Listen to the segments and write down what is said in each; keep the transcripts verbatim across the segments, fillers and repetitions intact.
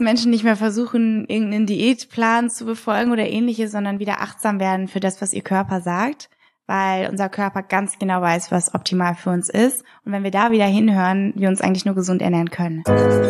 Menschen nicht mehr versuchen, irgendeinen Diätplan zu befolgen oder ähnliches, sondern wieder achtsam werden für das, was ihr Körper sagt, weil unser Körper ganz genau weiß, was optimal für uns ist. Und wenn wir da wieder hinhören, wir uns eigentlich nur gesund ernähren können.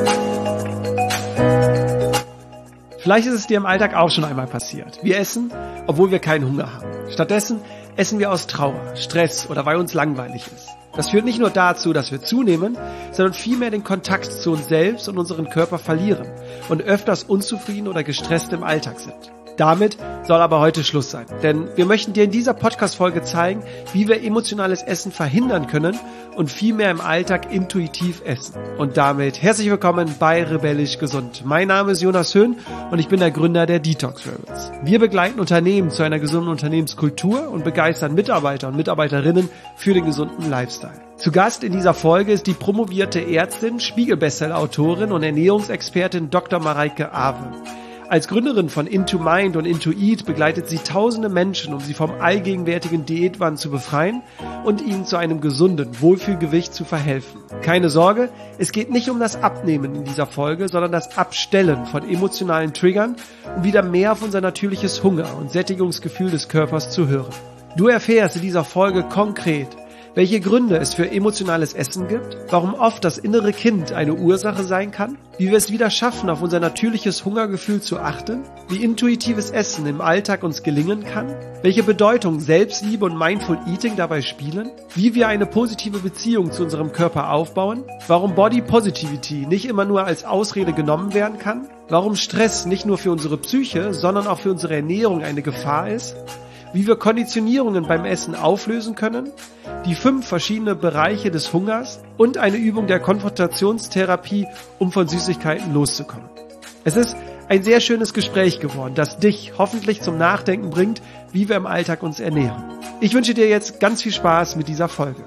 Vielleicht ist es dir im Alltag auch schon einmal passiert. Wir essen, obwohl wir keinen Hunger haben. Stattdessen essen wir aus Trauer, Stress oder weil uns langweilig ist. Das führt nicht nur dazu, dass wir zunehmen, sondern vielmehr den Kontakt zu uns selbst und unseren Körper verlieren und öfters unzufrieden oder gestresst im Alltag sind. Damit soll aber heute Schluss sein, denn wir möchten dir in dieser Podcast-Folge zeigen, wie wir emotionales Essen verhindern können und vielmehr im Alltag intuitiv essen. Und damit herzlich willkommen bei Rebellisch Gesund. Mein Name ist Jonas Höhn und ich bin der Gründer der Detox Rebels. Wir begleiten Unternehmen zu einer gesunden Unternehmenskultur und begeistern Mitarbeiter und Mitarbeiterinnen für den gesunden Lifestyle. Zu Gast in dieser Folge ist die promovierte Ärztin, Spiegel-Bestseller-Autorin und Ernährungsexpertin Doktor Mareike Awe. Als Gründerin von Into Mind und Into Eat begleitet sie tausende Menschen, um sie vom allgegenwärtigen Diätwahn zu befreien und ihnen zu einem gesunden Wohlfühlgewicht zu verhelfen. Keine Sorge, es geht nicht um das Abnehmen in dieser Folge, sondern das Abstellen von emotionalen Triggern, um wieder mehr auf unser natürliches Hunger- und Sättigungsgefühl des Körpers zu hören. Du erfährst in dieser Folge konkret, welche Gründe es für emotionales Essen gibt, warum oft das innere Kind eine Ursache sein kann, wie wir es wieder schaffen, auf unser natürliches Hungergefühl zu achten, wie intuitives Essen im Alltag uns gelingen kann, welche Bedeutung Selbstliebe und Mindful Eating dabei spielen, wie wir eine positive Beziehung zu unserem Körper aufbauen, warum Body Positivity nicht immer nur als Ausrede genommen werden kann, warum Stress nicht nur für unsere Psyche, sondern auch für unsere Ernährung eine Gefahr ist, wie wir Konditionierungen beim Essen auflösen können, die fünf verschiedene Bereiche des Hungers und eine Übung der Konfrontationstherapie, um von Süßigkeiten loszukommen. Es ist ein sehr schönes Gespräch geworden, das dich hoffentlich zum Nachdenken bringt, wie wir im Alltag uns ernähren. Ich wünsche dir jetzt ganz viel Spaß mit dieser Folge.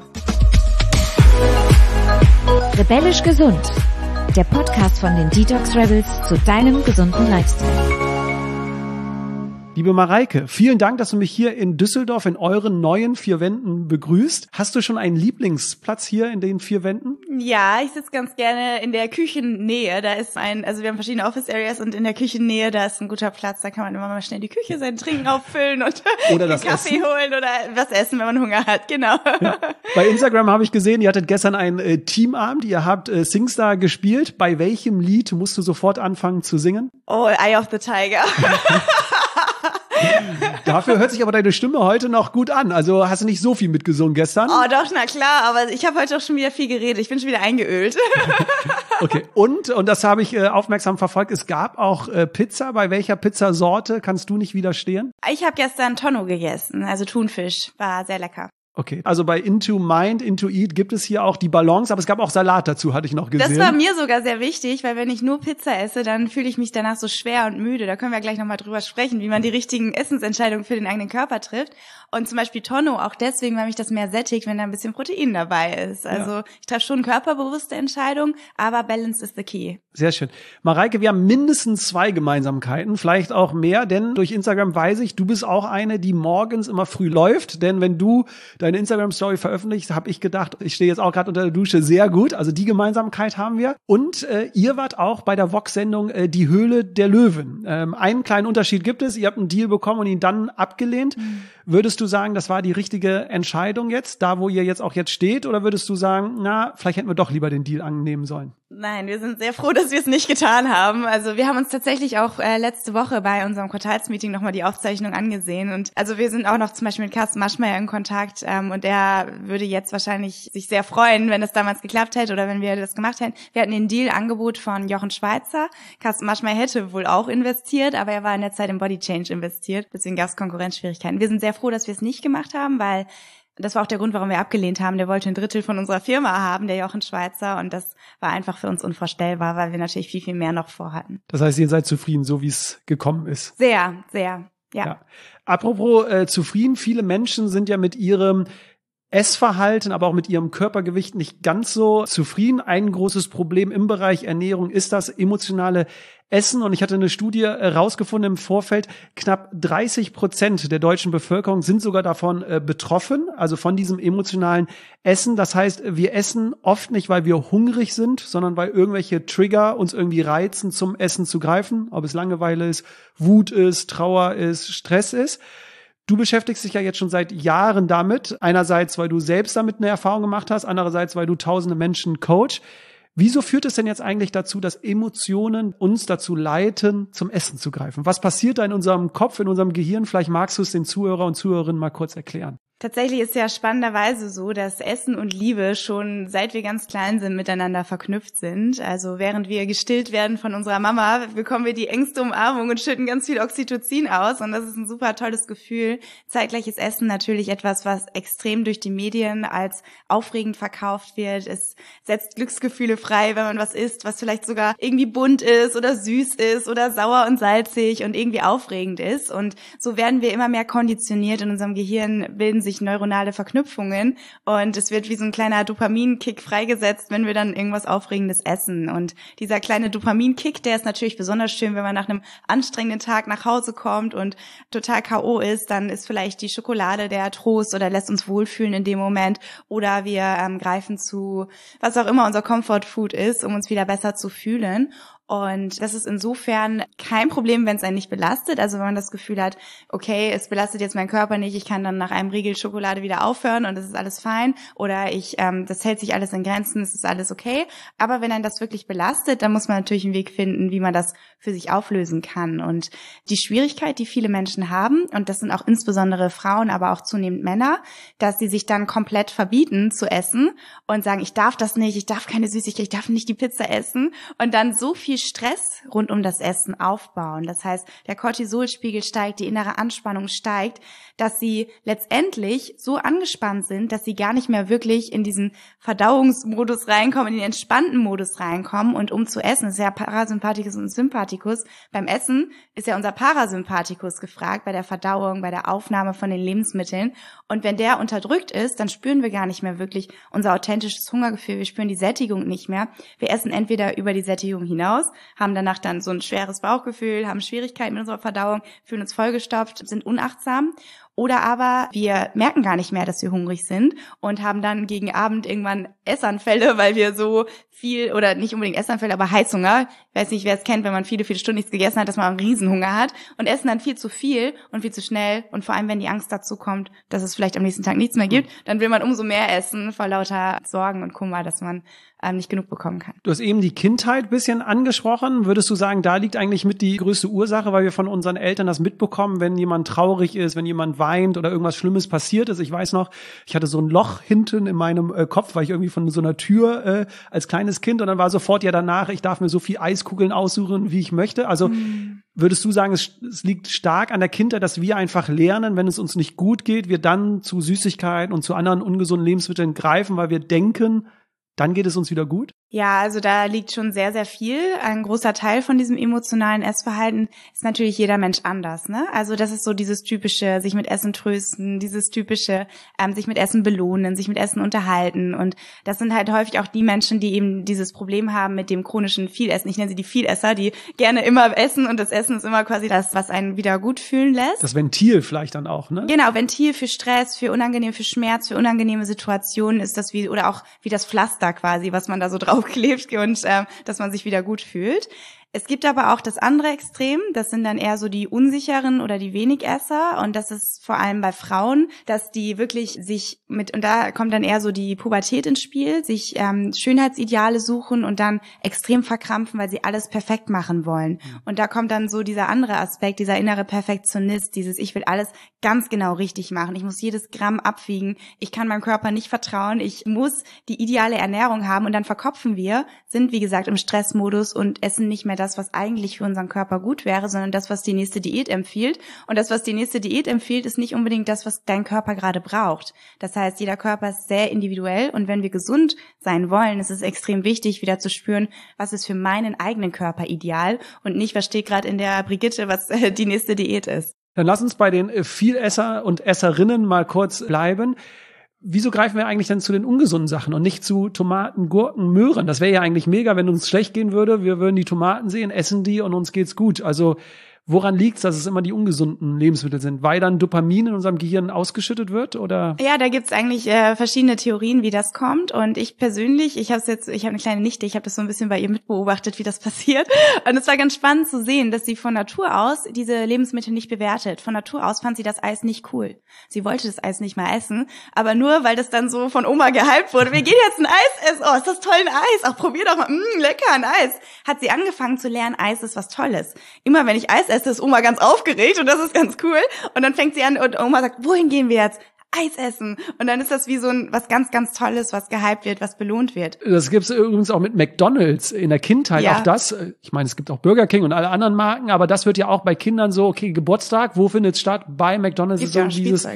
Rebellisch Gesund, der Podcast von den Detox Rebels zu deinem gesunden Lifestyle. Liebe Mareike, vielen Dank, dass du mich hier in Düsseldorf in euren neuen vier Wänden begrüßt. Hast du schon einen Lieblingsplatz hier in den vier Wänden? Ja, ich sitze ganz gerne in der Küchennähe. Da ist ein, also wir haben verschiedene Office Areas und in der Küchennähe, da ist ein guter Platz. Da kann man immer mal schnell die Küche, seinen Trinken auffüllen und oder das Kaffee Essen. holen oder was essen, wenn man Hunger hat. Genau. Ja. Bei Instagram habe ich gesehen, ihr hattet gestern einen äh, Teamabend. Ihr habt äh, SingStar gespielt. Bei welchem Lied musst du sofort anfangen zu singen? Oh, Eye of the Tiger. Dafür hört sich aber deine Stimme heute noch gut an. Also hast du nicht so viel mitgesungen gestern? Oh doch, na klar, aber ich habe heute auch schon wieder viel geredet. Ich bin schon wieder eingeölt. Okay, und, und das habe ich äh, aufmerksam verfolgt, es gab auch äh, Pizza. Bei welcher Pizzasorte kannst du nicht widerstehen? Ich habe gestern Tonno gegessen, also Thunfisch. War sehr lecker. Okay, also bei Into Mind, Into Eat gibt es hier auch die Balance, aber es gab auch Salat dazu, hatte ich noch gesehen. Das war mir sogar sehr wichtig, weil wenn ich nur Pizza esse, dann fühle ich mich danach so schwer und müde. Da können wir gleich nochmal drüber sprechen, wie man die richtigen Essensentscheidungen für den eigenen Körper trifft. Und zum Beispiel Tonno auch deswegen, weil mich das mehr sättigt, wenn da ein bisschen Protein dabei ist. Also ja. Ich treffe schon körperbewusste Entscheidungen, aber Balance is the key. Sehr schön. Mareike, wir haben mindestens zwei Gemeinsamkeiten, vielleicht auch mehr, denn durch Instagram weiß ich, du bist auch eine, die morgens immer früh läuft, denn wenn du deine Instagram-Story veröffentlicht, habe ich gedacht, ich stehe jetzt auch gerade unter der Dusche, sehr gut. Also die Gemeinsamkeit haben wir. Und äh, ihr wart auch bei der Vox-Sendung äh, Die Höhle der Löwen. Ähm, einen kleinen Unterschied gibt es. Ihr habt einen Deal bekommen und ihn dann abgelehnt. Mhm. Würdest du sagen, das war die richtige Entscheidung jetzt, da wo ihr jetzt auch jetzt steht? Oder würdest du sagen, na, vielleicht hätten wir doch lieber den Deal annehmen sollen? Nein, wir sind sehr froh, dass wir es nicht getan haben. Also wir haben uns tatsächlich auch äh, letzte Woche bei unserem Quartalsmeeting nochmal die Aufzeichnung angesehen. Und also wir sind auch noch zum Beispiel mit Carsten Maschmeyer in Kontakt. Ähm, und der würde jetzt wahrscheinlich sich sehr freuen, wenn es damals geklappt hätte oder wenn wir das gemacht hätten. Wir hatten den Deal-Angebot von Jochen Schweizer. Carsten Maschmeyer hätte wohl auch investiert, aber er war in der Zeit in Body Change investiert. Deswegen gab es Konkurrenzschwierigkeiten. Wir sind sehr froh, dass wir es nicht gemacht haben, weil das war auch der Grund, warum wir abgelehnt haben. Der wollte ein Drittel von unserer Firma haben, der Jochen Schweizer. Und das war einfach für uns unvorstellbar, weil wir natürlich viel, viel mehr noch vorhatten. Das heißt, ihr seid zufrieden, so wie es gekommen ist? Sehr, sehr, ja. ja. Apropos äh, zufrieden, viele Menschen sind ja mit ihrem Essverhalten, aber auch mit ihrem Körpergewicht nicht ganz so zufrieden. Ein großes Problem im Bereich Ernährung ist das emotionale Essen. Und ich hatte eine Studie herausgefunden im Vorfeld, knapp dreißig Prozent der deutschen Bevölkerung sind sogar davon äh, betroffen, also von diesem emotionalen Essen. Das heißt, wir essen oft nicht, weil wir hungrig sind, sondern weil irgendwelche Trigger uns irgendwie reizen, zum Essen zu greifen. Ob es Langeweile ist, Wut ist, Trauer ist, Stress ist. Du beschäftigst dich ja jetzt schon seit Jahren damit. Einerseits, weil du selbst damit eine Erfahrung gemacht hast, andererseits, weil du tausende Menschen coach. Wieso führt es denn jetzt eigentlich dazu, dass Emotionen uns dazu leiten, zum Essen zu greifen? Was passiert da in unserem Kopf, in unserem Gehirn? Vielleicht magst du es den Zuhörer und Zuhörerinnen mal kurz erklären. Tatsächlich ist ja spannenderweise so, dass Essen und Liebe schon seit wir ganz klein sind miteinander verknüpft sind. Also während wir gestillt werden von unserer Mama, bekommen wir die engste Umarmung und schütten ganz viel Oxytocin aus. Und das ist ein super tolles Gefühl. Zeitgleiches Essen natürlich etwas, was extrem durch die Medien als aufregend verkauft wird. Es setzt Glücksgefühle frei, wenn man was isst, was vielleicht sogar irgendwie bunt ist oder süß ist oder sauer und salzig und irgendwie aufregend ist. Und so werden wir immer mehr konditioniert. In unserem Gehirn bilden sich neuronale Verknüpfungen und es wird wie so ein kleiner Dopaminkick freigesetzt, wenn wir dann irgendwas Aufregendes essen. Und dieser kleine Dopaminkick, der ist natürlich besonders schön, wenn man nach einem anstrengenden Tag nach Hause kommt und total K O ist, dann ist vielleicht die Schokolade der Trost oder lässt uns wohlfühlen in dem Moment, oder wir ähm, greifen zu, was auch immer unser Comfort Food ist, um uns wieder besser zu fühlen. Und das ist insofern kein Problem, wenn es einen nicht belastet. Also wenn man das Gefühl hat, okay, es belastet jetzt meinen Körper nicht, ich kann dann nach einem Riegel Schokolade wieder aufhören und das ist alles fein. Oder ich, ähm, das hält sich alles in Grenzen, es ist alles okay. Aber wenn einen das wirklich belastet, dann muss man natürlich einen Weg finden, wie man das für sich auflösen kann. Und die Schwierigkeit, die viele Menschen haben, und das sind auch insbesondere Frauen, aber auch zunehmend Männer, dass sie sich dann komplett verbieten zu essen und sagen, ich darf das nicht, ich darf keine Süßigkeit, ich darf nicht die Pizza essen und dann so viel Stress rund um das Essen aufbauen. Das heißt, der Cortisolspiegel steigt, die innere Anspannung steigt, dass sie letztendlich so angespannt sind, dass sie gar nicht mehr wirklich in diesen Verdauungsmodus reinkommen, in den entspannten Modus reinkommen. Und um zu essen, ist ja Parasympathikus und Sympathikus. Beim Essen ist ja unser Parasympathikus gefragt, bei der Verdauung, bei der Aufnahme von den Lebensmitteln. Und wenn der unterdrückt ist, dann spüren wir gar nicht mehr wirklich unser authentisches Hungergefühl. Wir spüren die Sättigung nicht mehr. Wir essen entweder über die Sättigung hinaus, haben danach dann so ein schweres Bauchgefühl, haben Schwierigkeiten mit unserer Verdauung, fühlen uns vollgestopft, sind unachtsam. Oder aber wir merken gar nicht mehr, dass wir hungrig sind und haben dann gegen Abend irgendwann Essanfälle, weil wir so viel, oder nicht unbedingt Essanfälle, aber Heißhunger. Ich weiß nicht, wer es kennt, wenn man viele, viele Stunden nichts gegessen hat, dass man einen Riesenhunger hat und essen dann viel zu viel und viel zu schnell. Und vor allem, wenn die Angst dazu kommt, dass es vielleicht am nächsten Tag nichts mehr gibt, dann will man umso mehr essen vor lauter Sorgen und Kummer, dass man ähm, nicht genug bekommen kann. Du hast eben die Kindheit ein bisschen angesprochen. Würdest du sagen, da liegt eigentlich mit die größte Ursache, weil wir von unseren Eltern das mitbekommen, wenn jemand traurig ist, wenn jemand weint oder irgendwas Schlimmes passiert ist? Ich weiß noch, ich hatte so ein Loch hinten in meinem äh, Kopf, weil ich irgendwie von so einer Tür äh, als kleines Kind, und dann war sofort ja danach, ich darf mir so viel Eiskugeln aussuchen, wie ich möchte. Also mhm. Würdest du sagen, es, es liegt stark an der Kindheit, dass wir einfach lernen, wenn es uns nicht gut geht, wir dann zu Süßigkeiten und zu anderen ungesunden Lebensmitteln greifen, weil wir denken, dann geht es uns wieder gut? Ja, also da liegt schon sehr, sehr viel. Ein großer Teil von diesem emotionalen Essverhalten ist natürlich jeder Mensch anders, ne? Also das ist so dieses typische, sich mit Essen trösten, dieses typische, ähm, sich mit Essen belohnen, sich mit Essen unterhalten. Und das sind halt häufig auch die Menschen, die eben dieses Problem haben mit dem chronischen Vielessen. Ich nenne sie die Vielesser, die gerne immer essen, und das Essen ist immer quasi das, was einen wieder gut fühlen lässt. Das Ventil vielleicht dann auch, ne? Genau, Ventil für Stress, für unangenehm, für Schmerz, für unangenehme Situationen ist das wie, oder auch wie das Pflaster quasi, was man da so drauf klebt und ähm, dass man sich wieder gut fühlt. Es gibt aber auch das andere Extrem, das sind dann eher so die unsicheren oder die Wenigesser, und das ist vor allem bei Frauen, dass die wirklich sich mit, und da kommt dann eher so die Pubertät ins Spiel, sich ähm, Schönheitsideale suchen und dann extrem verkrampfen, weil sie alles perfekt machen wollen. Und da kommt dann so dieser andere Aspekt, dieser innere Perfektionist, dieses ich will alles ganz genau richtig machen, ich muss jedes Gramm abwiegen, ich kann meinem Körper nicht vertrauen, ich muss die ideale Ernährung haben, und dann verkopfen wir, sind wie gesagt im Stressmodus und essen nicht mehr das, das, was eigentlich für unseren Körper gut wäre, sondern das, was die nächste Diät empfiehlt. Und das, was die nächste Diät empfiehlt, ist nicht unbedingt das, was dein Körper gerade braucht. Das heißt, jeder Körper ist sehr individuell, und wenn wir gesund sein wollen, ist es extrem wichtig, wieder zu spüren, was ist für meinen eigenen Körper ideal und nicht, was steht gerade in der Brigitte, was äh, die nächste Diät ist. Dann lass uns bei den Vielesser und Esserinnen mal kurz bleiben. wieso greifen wir eigentlich dann zu den ungesunden Sachen und nicht zu Tomaten, Gurken, Möhren? Das wäre ja eigentlich mega, wenn uns schlecht gehen würde. Wir würden die Tomaten sehen, essen die und uns geht's gut. Also woran liegt's, dass es immer die ungesunden Lebensmittel sind? Weil dann Dopamin in unserem Gehirn ausgeschüttet wird, oder? Ja, da gibt's eigentlich äh, verschiedene Theorien, wie das kommt. Und ich persönlich, ich habe jetzt, ich habe eine kleine Nichte, ich habe das so ein bisschen bei ihr mitbeobachtet, wie das passiert. Und es war ganz spannend zu sehen, dass sie von Natur aus diese Lebensmittel nicht bewertet. Von Natur aus fand sie das Eis nicht cool. Sie wollte das Eis nicht mehr essen, aber nur, weil das dann so von Oma gehypt wurde. Wir gehen jetzt ein Eis essen. Oh, ist das toll, ein Eis. Ach, probier doch mal. Mm, lecker, ein Eis. Hat sie angefangen zu lernen, Eis ist was Tolles. Immer wenn ich Eis esse, ist Oma ganz aufgeregt und das ist ganz cool. Und dann fängt sie an und Oma sagt, wohin gehen wir jetzt? Eis essen. Und dann ist das wie so ein was ganz, ganz Tolles, was gehypt wird, was belohnt wird. Das gibt's übrigens auch mit McDonald's in der Kindheit. Ja. Auch das, ich meine, es gibt auch Burger King und alle anderen Marken, aber das wird ja auch bei Kindern so, okay, Geburtstag, wo findet's statt? Bei McDonald's. Gibt ist so ja dieses,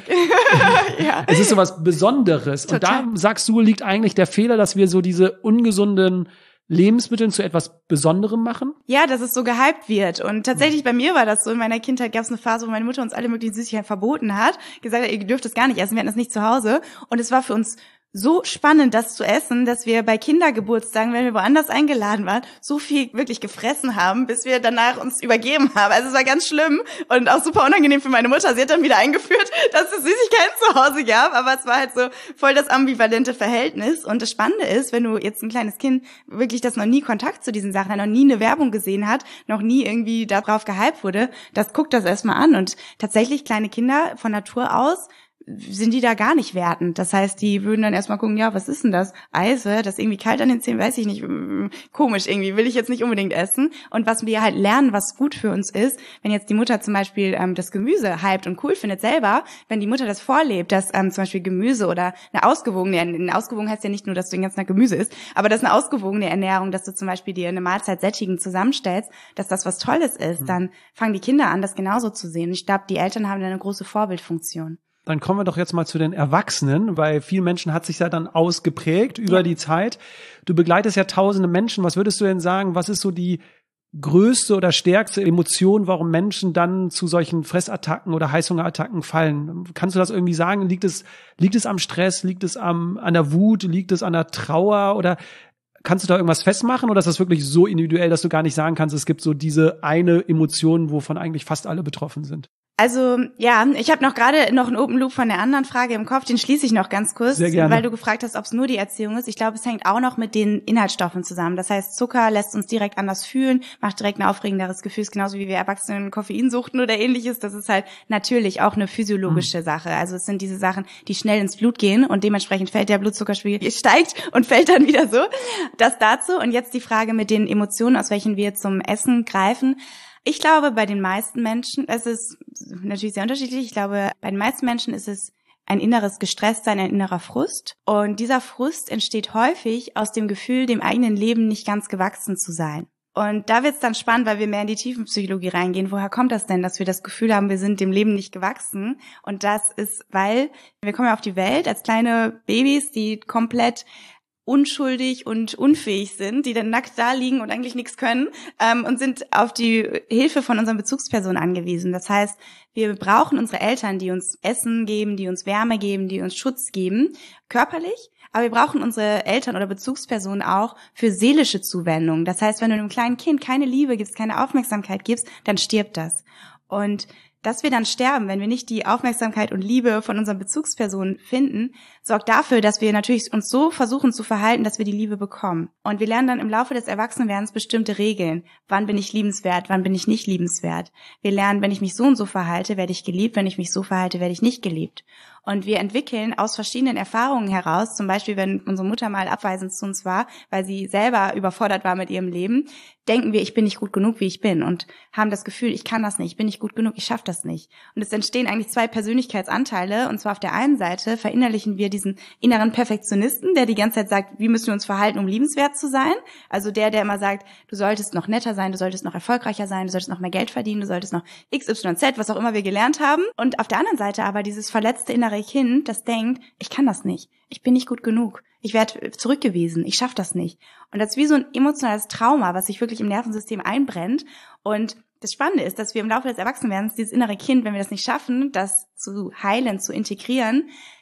ja. Es ist so was Besonderes. Total. Und da, sagst du, liegt eigentlich der Fehler, dass wir so diese ungesunden Lebensmitteln zu etwas Besonderem machen? Ja, dass es so gehypt wird. Und tatsächlich bei mir war das so. In meiner Kindheit gab es eine Phase, wo meine Mutter uns alle möglichen Süßigkeiten verboten hat. Gesagt hat, ihr dürft es gar nicht essen, wir hatten das nicht zu Hause. Und es war für uns so spannend, das zu essen, dass wir bei Kindergeburtstagen, wenn wir woanders eingeladen waren, so viel wirklich gefressen haben, bis wir danach uns übergeben haben. Also es war ganz schlimm und auch super unangenehm für meine Mutter. Sie hat dann wieder eingeführt, dass es Süßigkeiten zu Hause gab, aber es war halt so voll das ambivalente Verhältnis. Und das Spannende ist, wenn du jetzt ein kleines Kind wirklich das noch nie Kontakt zu diesen Sachen hat, noch nie eine Werbung gesehen hat, noch nie irgendwie darauf gehypt wurde, das guckt das erstmal an. Und tatsächlich kleine Kinder von Natur aus sind die da gar nicht wertend. Das heißt, die würden dann erstmal gucken, ja, was ist denn das? Eis, das ist irgendwie kalt an den Zähnen, weiß ich nicht, komisch irgendwie, will ich jetzt nicht unbedingt essen. Und was wir halt lernen, was gut für uns ist, wenn jetzt die Mutter zum Beispiel ähm, das Gemüse hypt und cool findet selber, wenn die Mutter das vorlebt, dass ähm, zum Beispiel Gemüse oder eine ausgewogene, eine ausgewogen heißt ja nicht nur, dass du den ganzen Tag Gemüse isst, aber das ist eine ausgewogene Ernährung, dass du zum Beispiel dir eine Mahlzeit sättigend zusammenstellst, dass das was Tolles ist, mhm. dann fangen die Kinder an, das genauso zu sehen. Ich glaube, die Eltern haben da eine große Vorbildfunktion. Dann kommen wir doch jetzt mal zu den Erwachsenen, weil vielen Menschen hat sich ja dann ausgeprägt über ja. die Zeit. Du begleitest ja tausende Menschen. Was würdest du denn sagen, was ist so die größte oder stärkste Emotion, warum Menschen dann zu solchen Fressattacken oder Heißhungerattacken fallen? Kannst du das irgendwie sagen? Liegt es, liegt es am Stress? Liegt es am, an der Wut? Liegt es an der Trauer? Oder kannst du da irgendwas festmachen? Oder ist das wirklich so individuell, dass du gar nicht sagen kannst, es gibt so diese eine Emotion, wovon eigentlich fast alle betroffen sind? Also, ja, ich habe noch gerade noch einen Open Loop von der anderen Frage im Kopf, den schließe ich noch ganz kurz, Sehr gerne. Weil du gefragt hast, ob es nur die Erziehung ist. Ich glaube, es hängt auch noch mit den Inhaltsstoffen zusammen. Das heißt, Zucker lässt uns direkt anders fühlen, macht direkt ein aufregenderes Gefühl, genauso wie wir Erwachsenen Koffein suchten oder ähnliches. Das ist halt natürlich auch eine physiologische mhm. Sache. Also es sind diese Sachen, die schnell ins Blut gehen und dementsprechend fällt der Blutzuckerspiegel, steigt und fällt dann wieder so. Das dazu. Und jetzt die Frage mit den Emotionen, aus welchen wir zum Essen greifen. Ich glaube, bei den meisten Menschen, es ist natürlich sehr unterschiedlich, ich glaube, bei den meisten Menschen ist es ein inneres Gestresstsein, ein innerer Frust. Und dieser Frust entsteht häufig aus dem Gefühl, dem eigenen Leben nicht ganz gewachsen zu sein. Und da wird's dann spannend, weil wir mehr in die Tiefenpsychologie reingehen. Woher kommt das denn, dass wir das Gefühl haben, wir sind dem Leben nicht gewachsen? Und das ist, weil wir kommen ja auf die Welt als kleine Babys, die komplett unschuldig und unfähig sind, die dann nackt da liegen und eigentlich nichts können ähm, und sind auf die Hilfe von unseren Bezugspersonen angewiesen. Das heißt, wir brauchen unsere Eltern, die uns Essen geben, die uns Wärme geben, die uns Schutz geben, körperlich, aber wir brauchen unsere Eltern oder Bezugspersonen auch für seelische Zuwendung. Das heißt, wenn du einem kleinen Kind keine Liebe gibst, keine Aufmerksamkeit gibst, dann stirbt das. Und dass wir dann sterben, wenn wir nicht die Aufmerksamkeit und Liebe von unseren Bezugspersonen finden, sorgt dafür, dass wir natürlich uns so versuchen zu verhalten, dass wir die Liebe bekommen. Und wir lernen dann im Laufe des Erwachsenwerdens bestimmte Regeln. Wann bin ich liebenswert, wann bin ich nicht liebenswert? Wir lernen, wenn ich mich so und so verhalte, werde ich geliebt, wenn ich mich so verhalte, werde ich nicht geliebt. Und wir entwickeln aus verschiedenen Erfahrungen heraus, zum Beispiel, wenn unsere Mutter mal abweisend zu uns war, weil sie selber überfordert war mit ihrem Leben, denken wir, ich bin nicht gut genug, wie ich bin und haben das Gefühl, ich kann das nicht, ich bin nicht gut genug, ich schaffe das nicht. Und es entstehen eigentlich zwei Persönlichkeitsanteile und zwar auf der einen Seite verinnerlichen wir diesen inneren Perfektionisten, der die ganze Zeit sagt, wie müssen wir uns verhalten, um liebenswert zu sein? Also der, der immer sagt, du solltest noch netter sein, du solltest noch erfolgreicher sein, du solltest noch mehr Geld verdienen, du solltest noch X Y Z, was auch immer wir gelernt haben. Und auf der anderen Seite aber dieses verletzte innere Kind, das denkt, ich kann das nicht, ich bin nicht gut genug, ich werde zurückgewiesen, ich schaffe das nicht. Und das ist wie so ein emotionales Trauma, was sich wirklich im Nervensystem einbrennt. Und das Spannende ist, dass wir im Laufe des Erwachsenwerdens dieses innere Kind, wenn wir das nicht schaffen, das zu heilen, zu integrieren,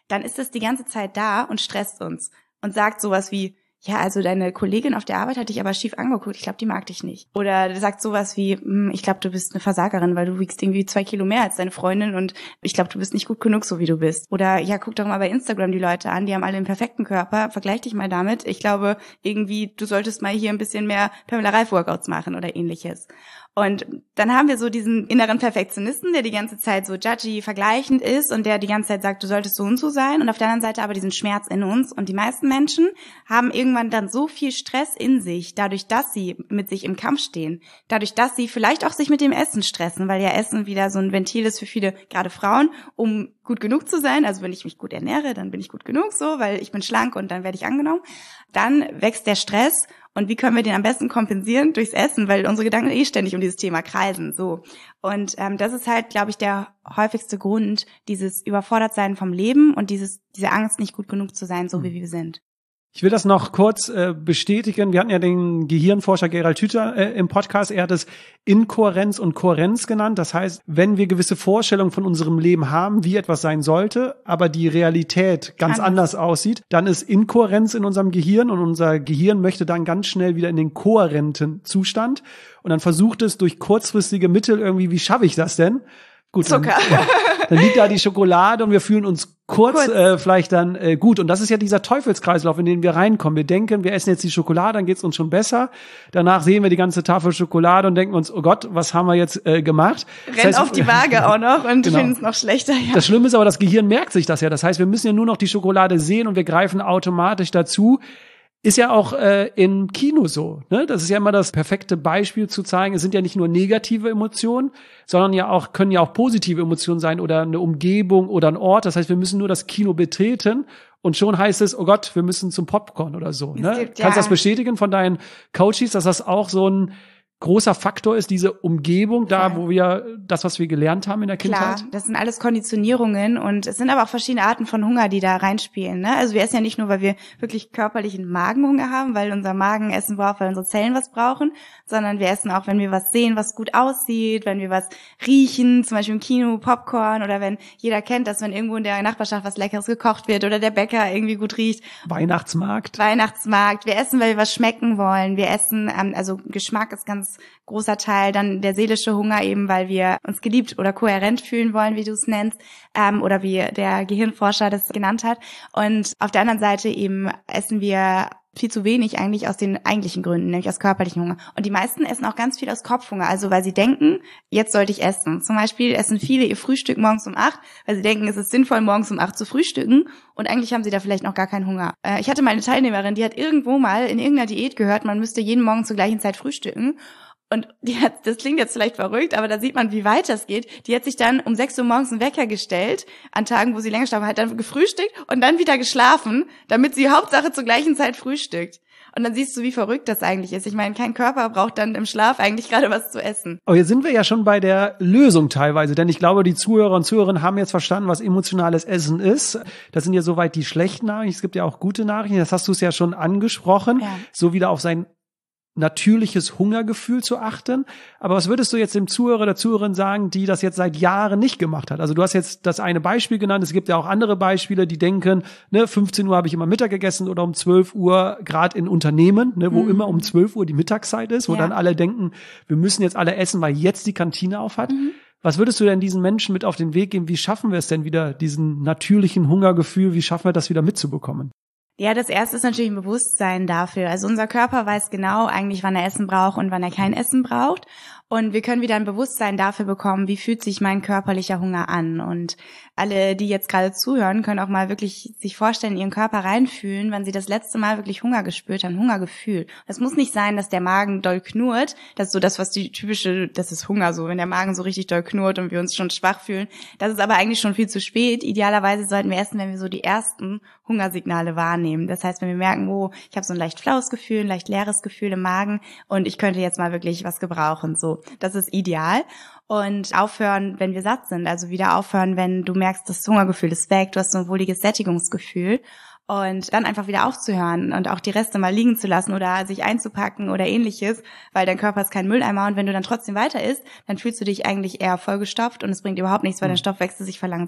dann ist das die ganze Zeit da und stresst uns und sagt sowas wie, ja, also deine Kollegin auf der Arbeit hat dich aber schief angeguckt, ich glaube, die mag dich nicht. Oder sagt sowas wie, ich glaube, du bist eine Versagerin, weil du wiegst irgendwie zwei Kilo mehr als deine Freundin und ich glaube, du bist nicht gut genug, so wie du bist. Oder ja, guck doch mal bei Instagram die Leute an, die haben alle einen perfekten Körper, vergleich dich mal damit. Ich glaube, irgendwie, du solltest mal hier ein bisschen mehr Pamela Reif Workouts machen oder ähnliches. Und dann haben wir so diesen inneren Perfektionisten, der die ganze Zeit so judgy, vergleichend ist und der die ganze Zeit sagt, du solltest so und so sein. Und auf der anderen Seite aber diesen Schmerz in uns. Und die meisten Menschen haben irgendwann dann so viel Stress in sich, dadurch, dass sie mit sich im Kampf stehen. Dadurch, dass sie vielleicht auch sich mit dem Essen stressen, weil ja Essen wieder so ein Ventil ist für viele, gerade Frauen, um gut genug zu sein. Also wenn ich mich gut ernähre, dann bin ich gut genug so, weil ich bin schlank und dann werde ich angenommen. Dann wächst der Stress. Und wie können wir den am besten kompensieren? Durchs Essen, weil unsere Gedanken eh ständig um dieses Thema kreisen. So. Und ähm, das ist halt, glaube ich, der häufigste Grund, dieses Überfordertsein vom Leben und dieses diese Angst, nicht gut genug zu sein, so wie wir sind. Ich will das noch kurz äh, bestätigen. Wir hatten ja den Gehirnforscher Gerald Hüther äh, im Podcast. Er hat es Inkohärenz und Kohärenz genannt. Das heißt, wenn wir gewisse Vorstellungen von unserem Leben haben, wie etwas sein sollte, aber die Realität ganz anders, anders aussieht, dann ist Inkohärenz in unserem Gehirn und unser Gehirn möchte dann ganz schnell wieder in den kohärenten Zustand. Und dann versucht es durch kurzfristige Mittel irgendwie, wie schaffe ich das denn? Gut, Zucker. Dann, ja, dann liegt da die Schokolade und wir fühlen uns kurz, kurz. Äh, vielleicht dann äh, gut. Und das ist ja dieser Teufelskreislauf, in den wir reinkommen. Wir denken, wir essen jetzt die Schokolade, dann geht's uns schon besser. Danach sehen wir die ganze Tafel Schokolade und denken uns, oh Gott, was haben wir jetzt äh, gemacht? Rennt das heißt, auf die Waage auch noch und genau. finden es noch schlechter. Ja. Das Schlimme ist aber, das Gehirn merkt sich das ja. Das heißt, wir müssen ja nur noch die Schokolade sehen und wir greifen automatisch dazu. Ist ja auch äh, im Kino so, ne? Das ist ja immer das perfekte Beispiel zu zeigen, es sind ja nicht nur negative Emotionen, sondern ja auch können ja auch positive Emotionen sein oder eine Umgebung oder ein Ort. Das heißt, wir müssen nur das Kino betreten und schon heißt es, oh Gott, wir müssen zum Popcorn oder so. Ne? Gibt, Kannst du ja. das bestätigen von deinen Coaches, dass das auch so ein großer Faktor ist, diese Umgebung da, ja. wo wir das, was wir gelernt haben in der Kindheit? Klar, das sind alles Konditionierungen und es sind aber auch verschiedene Arten von Hunger, die da reinspielen. Ne? Also wir essen ja nicht nur, weil wir wirklich körperlichen Magenhunger haben, weil unser Magen Essen braucht, weil unsere Zellen was brauchen, sondern wir essen auch, wenn wir was sehen, was gut aussieht, wenn wir was riechen, zum Beispiel im Kino, Popcorn oder wenn jeder kennt, dass wenn irgendwo in der Nachbarschaft was Leckeres gekocht wird oder der Bäcker irgendwie gut riecht. Weihnachtsmarkt. Weihnachtsmarkt. Wir essen, weil wir was schmecken wollen. Wir essen, ähm, also Geschmack ist ganz großer Teil, dann der seelische Hunger eben, weil wir uns geliebt oder kohärent fühlen wollen, wie du es nennst, ähm, oder wie der Gehirnforscher das genannt hat. Und auf der anderen Seite eben essen wir viel zu wenig eigentlich aus den eigentlichen Gründen, nämlich aus körperlichem Hunger. Und die meisten essen auch ganz viel aus Kopfhunger, also weil sie denken, jetzt sollte ich essen. Zum Beispiel essen viele ihr Frühstück morgens um acht, weil sie denken, es ist sinnvoll, morgens um acht zu frühstücken und eigentlich haben sie da vielleicht noch gar keinen Hunger. Äh, ich hatte mal eine Teilnehmerin, die hat irgendwo mal in irgendeiner Diät gehört, man müsste jeden Morgen zur gleichen Zeit frühstücken. Und die hat, das klingt jetzt vielleicht verrückt, aber da sieht man, wie weit das geht. Die hat sich dann um sechs Uhr morgens einen Wecker gestellt, an Tagen, wo sie länger schlafen, hat dann gefrühstückt und dann wieder geschlafen, damit sie Hauptsache zur gleichen Zeit frühstückt. Und dann siehst du, wie verrückt das eigentlich ist. Ich meine, kein Körper braucht dann im Schlaf eigentlich gerade was zu essen. Aber jetzt sind wir ja schon bei der Lösung teilweise, denn ich glaube, die Zuhörer und Zuhörerinnen haben jetzt verstanden, was emotionales Essen ist. Das sind ja soweit die schlechten Nachrichten. Es gibt ja auch gute Nachrichten. Das hast du es ja schon angesprochen. Ja. So wieder auf sein natürliches Hungergefühl zu achten. Aber was würdest du jetzt dem Zuhörer oder Zuhörerin sagen, die das jetzt seit Jahren nicht gemacht hat? Also du hast jetzt das eine Beispiel genannt. Es gibt ja auch andere Beispiele, die denken, ne, fünfzehn Uhr habe ich immer Mittag gegessen oder um zwölf Uhr, gerade in Unternehmen, ne, wo mhm. immer um zwölf Uhr die Mittagszeit ist, wo ja. dann alle denken, wir müssen jetzt alle essen, weil jetzt die Kantine auf hat. Mhm. Was würdest du denn diesen Menschen mit auf den Weg geben? Wie schaffen wir es denn wieder, diesen natürlichen Hungergefühl, wie schaffen wir das wieder mitzubekommen? Ja, das erste ist natürlich ein Bewusstsein dafür. Also unser Körper weiß genau eigentlich, wann er Essen braucht und wann er kein Essen braucht. Und wir können wieder ein Bewusstsein dafür bekommen, wie fühlt sich mein körperlicher Hunger an. Und alle, die jetzt gerade zuhören, können auch mal wirklich sich vorstellen, in ihren Körper reinfühlen, wann sie das letzte Mal wirklich Hunger gespürt haben, Hungergefühl. Es muss nicht sein, dass der Magen doll knurrt. Das ist so das, was die typische, das ist Hunger so, wenn der Magen so richtig doll knurrt und wir uns schon schwach fühlen. Das ist aber eigentlich schon viel zu spät. Idealerweise sollten wir essen, wenn wir so die ersten Hungersignale wahrnehmen. Das heißt, wenn wir merken, oh, ich habe so ein leicht flaues Gefühl, ein leicht leeres Gefühl im Magen und ich könnte jetzt mal wirklich was gebrauchen, so. Das ist ideal. Und aufhören, wenn wir satt sind. Also wieder aufhören, wenn du merkst, das Hungergefühl ist weg, du hast so ein wohliges Sättigungsgefühl. Und dann einfach wieder aufzuhören und auch die Reste mal liegen zu lassen oder sich einzupacken oder ähnliches, weil dein Körper ist kein Mülleimer und wenn du dann trotzdem weiter isst, dann fühlst du dich eigentlich eher vollgestopft und es bringt überhaupt nichts, weil dein Stoffwechsel sich verlangsamt.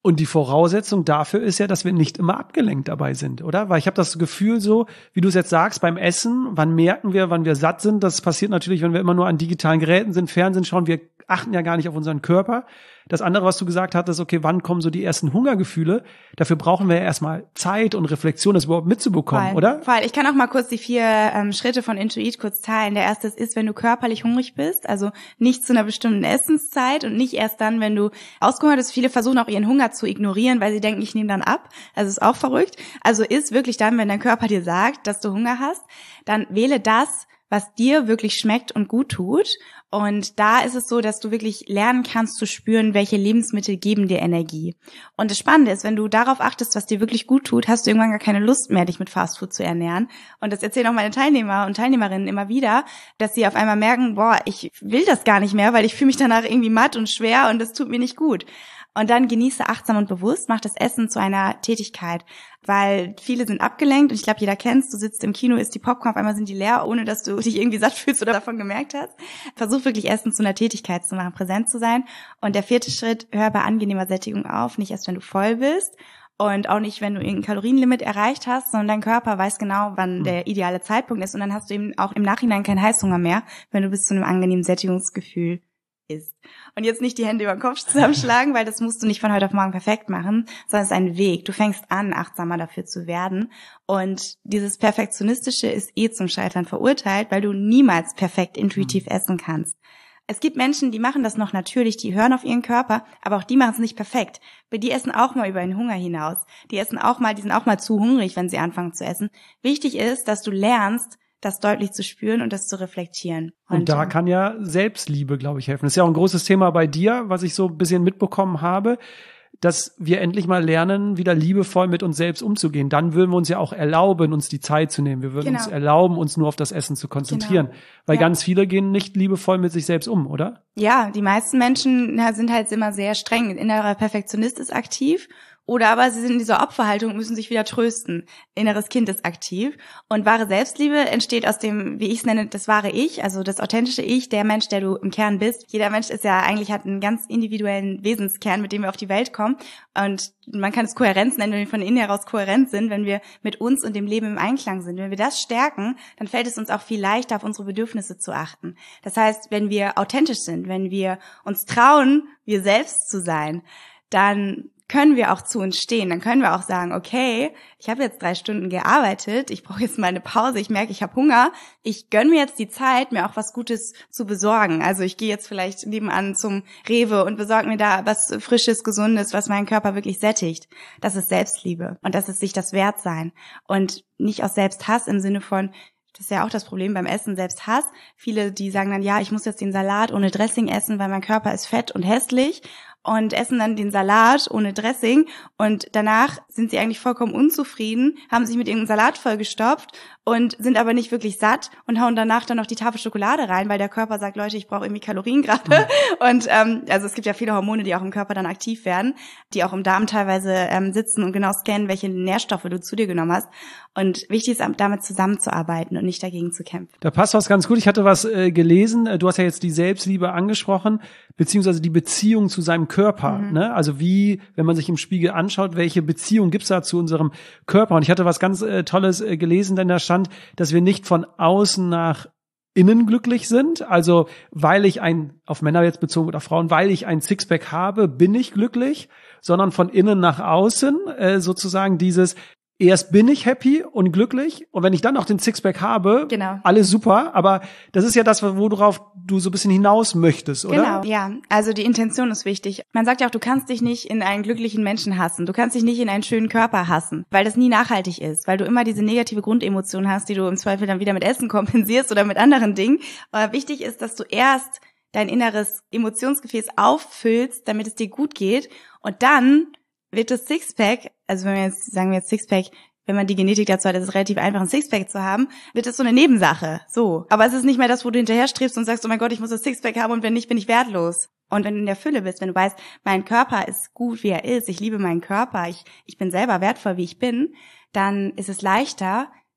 Und die Voraussetzung dafür ist ja, dass wir nicht immer abgelenkt dabei sind, oder? Weil ich habe das Gefühl so, wie du es jetzt sagst, beim Essen, wann merken wir, wann wir satt sind? Das passiert natürlich, wenn wir immer nur an digitalen Geräten sind, Fernsehen schauen. Wir achten ja gar nicht auf unseren Körper. Das andere, was du gesagt hattest, okay, wann kommen so die ersten Hungergefühle? Dafür brauchen wir ja erstmal Zeit und Reflexion, das überhaupt mitzubekommen, Voll, oder? Voll. Ich kann auch mal kurz die vier ähm, Schritte von Intuit kurz teilen. Der erste ist, wenn du körperlich hungrig bist, also nicht zu einer bestimmten Essenszeit und nicht erst dann, wenn du ausgehungert bist. Viele versuchen auch ihren Hunger zu ignorieren, weil sie denken, ich nehme dann ab. Also ist auch verrückt. Also ist wirklich dann, wenn dein Körper dir sagt, dass du Hunger hast, dann wähle das, was dir wirklich schmeckt und gut tut. Und da ist es so, dass du wirklich lernen kannst zu spüren, welche Lebensmittel geben dir Energie. Und das Spannende ist, wenn du darauf achtest, was dir wirklich gut tut, hast du irgendwann gar keine Lust mehr, dich mit Fastfood zu ernähren. Und das erzählen auch meine Teilnehmer und Teilnehmerinnen immer wieder, dass sie auf einmal merken, boah, ich will das gar nicht mehr, weil ich fühle mich danach irgendwie matt und schwer und das tut mir nicht gut. Und dann genieße achtsam und bewusst, mach das Essen zu einer Tätigkeit, weil viele sind abgelenkt und ich glaube, jeder kennt's, du sitzt im Kino, isst die Popcorn, auf einmal sind die leer, ohne dass du dich irgendwie satt fühlst oder davon gemerkt hast. Versuch wirklich Essen zu einer Tätigkeit zu machen, präsent zu sein. Und der vierte Schritt, hör bei angenehmer Sättigung auf, nicht erst, wenn du voll bist und auch nicht, wenn du irgendein Kalorienlimit erreicht hast, sondern dein Körper weiß genau, wann der ideale Zeitpunkt ist und dann hast du eben auch im Nachhinein keinen Heißhunger mehr, wenn du bis zu einem angenehmen Sättigungsgefühl ist. Und jetzt nicht die Hände über den Kopf zusammenschlagen, weil das musst du nicht von heute auf morgen perfekt machen, sondern es ist ein Weg. Du fängst an, achtsamer dafür zu werden. Und dieses Perfektionistische ist eh zum Scheitern verurteilt, weil du niemals perfekt intuitiv mhm. essen kannst. Es gibt Menschen, die machen das noch natürlich, die hören auf ihren Körper, aber auch die machen es nicht perfekt. Weil die essen auch mal über den Hunger hinaus. Die essen auch mal, die sind auch mal zu hungrig, wenn sie anfangen zu essen. Wichtig ist, dass du lernst, das deutlich zu spüren und das zu reflektieren. Und, und da kann ja Selbstliebe, glaube ich, helfen. Das ist ja auch ein großes Thema bei dir, was ich so ein bisschen mitbekommen habe, dass wir endlich mal lernen, wieder liebevoll mit uns selbst umzugehen. Dann würden wir uns ja auch erlauben, uns die Zeit zu nehmen. Wir würden genau. uns erlauben, uns nur auf das Essen zu konzentrieren. Genau. Weil ja. ganz viele gehen nicht liebevoll mit sich selbst um, oder? Ja, die meisten Menschen na, sind halt immer sehr streng. Ein innerer Perfektionist ist aktiv. Oder aber sie sind in dieser Opferhaltung und müssen sich wieder trösten. Inneres Kind ist aktiv. Und wahre Selbstliebe entsteht aus dem, wie ich es nenne, das wahre Ich, also das authentische Ich, der Mensch, der du im Kern bist. Jeder Mensch ist ja eigentlich, hat einen ganz individuellen Wesenskern, mit dem wir auf die Welt kommen. Und man kann es Kohärenz nennen, wenn wir von innen heraus kohärent sind, wenn wir mit uns und dem Leben im Einklang sind. Wenn wir das stärken, dann fällt es uns auch viel leichter, auf unsere Bedürfnisse zu achten. Das heißt, wenn wir authentisch sind, wenn wir uns trauen, wir selbst zu sein, dann können wir auch zu uns stehen. Dann können wir auch sagen, okay, ich habe jetzt drei Stunden gearbeitet, ich brauche jetzt mal eine Pause, ich merke, ich habe Hunger. Ich gönne mir jetzt die Zeit, mir auch was Gutes zu besorgen. Also ich gehe jetzt vielleicht nebenan zum Rewe und besorge mir da was Frisches, Gesundes, was meinen Körper wirklich sättigt. Das ist Selbstliebe und das ist sich das wert sein. Und nicht aus Selbsthass im Sinne von, das ist ja auch das Problem beim Essen, Selbsthass. Viele, die sagen dann, ja, ich muss jetzt den Salat ohne Dressing essen, weil mein Körper ist fett und hässlich. Und essen dann den Salat ohne Dressing und danach sind sie eigentlich vollkommen unzufrieden, haben sich mit irgendeinem Salat vollgestopft und sind aber nicht wirklich satt und hauen danach dann noch die Tafel Schokolade rein, weil der Körper sagt, Leute, ich brauche irgendwie Kalorien gerade. Mhm. Und ähm, also es gibt ja viele Hormone, die auch im Körper dann aktiv werden, die auch im Darm teilweise ähm, sitzen und genau scannen, welche Nährstoffe du zu dir genommen hast. Und wichtig ist, damit zusammenzuarbeiten und nicht dagegen zu kämpfen. Da passt was ganz gut. Ich hatte was äh, gelesen. Du hast ja jetzt die Selbstliebe angesprochen, beziehungsweise die Beziehung zu seinem Körper. Mhm. Ne? Also wie, wenn man sich im Spiegel anschaut, welche Beziehung gibt's da zu unserem Körper? Und ich hatte was ganz äh, Tolles äh, gelesen, denn da stand, dass wir nicht von außen nach innen glücklich sind. Also weil ich ein, auf Männer jetzt bezogen oder Frauen, weil ich ein Sixpack habe, bin ich glücklich, sondern von innen nach außen äh, sozusagen dieses, erst bin ich happy und glücklich und wenn ich dann noch den Sixpack habe, genau. alles super, aber das ist ja das, worauf du so ein bisschen hinaus möchtest, oder? Genau, ja. Also die Intention ist wichtig. Man sagt ja auch, du kannst dich nicht in einen glücklichen Menschen hassen, du kannst dich nicht in einen schönen Körper hassen, weil das nie nachhaltig ist, weil du immer diese negative Grundemotion hast, die du im Zweifel dann wieder mit Essen kompensierst oder mit anderen Dingen. Aber wichtig ist, dass du erst dein inneres Emotionsgefäß auffüllst, damit es dir gut geht und dann wird das Sixpack, also wenn wir jetzt, sagen wir jetzt Sixpack, wenn man die Genetik dazu hat, ist es relativ einfach, ein Sixpack zu haben, wird das so eine Nebensache. So. Aber es ist nicht mehr das, wo du hinterher strebst und sagst, oh mein Gott, ich muss das Sixpack haben und wenn nicht, bin ich wertlos. Und wenn du in der Fülle bist, wenn du weißt, mein Körper ist gut, wie er ist, ich liebe meinen Körper, ich, ich bin selber wertvoll, wie ich bin, dann ist es leichter,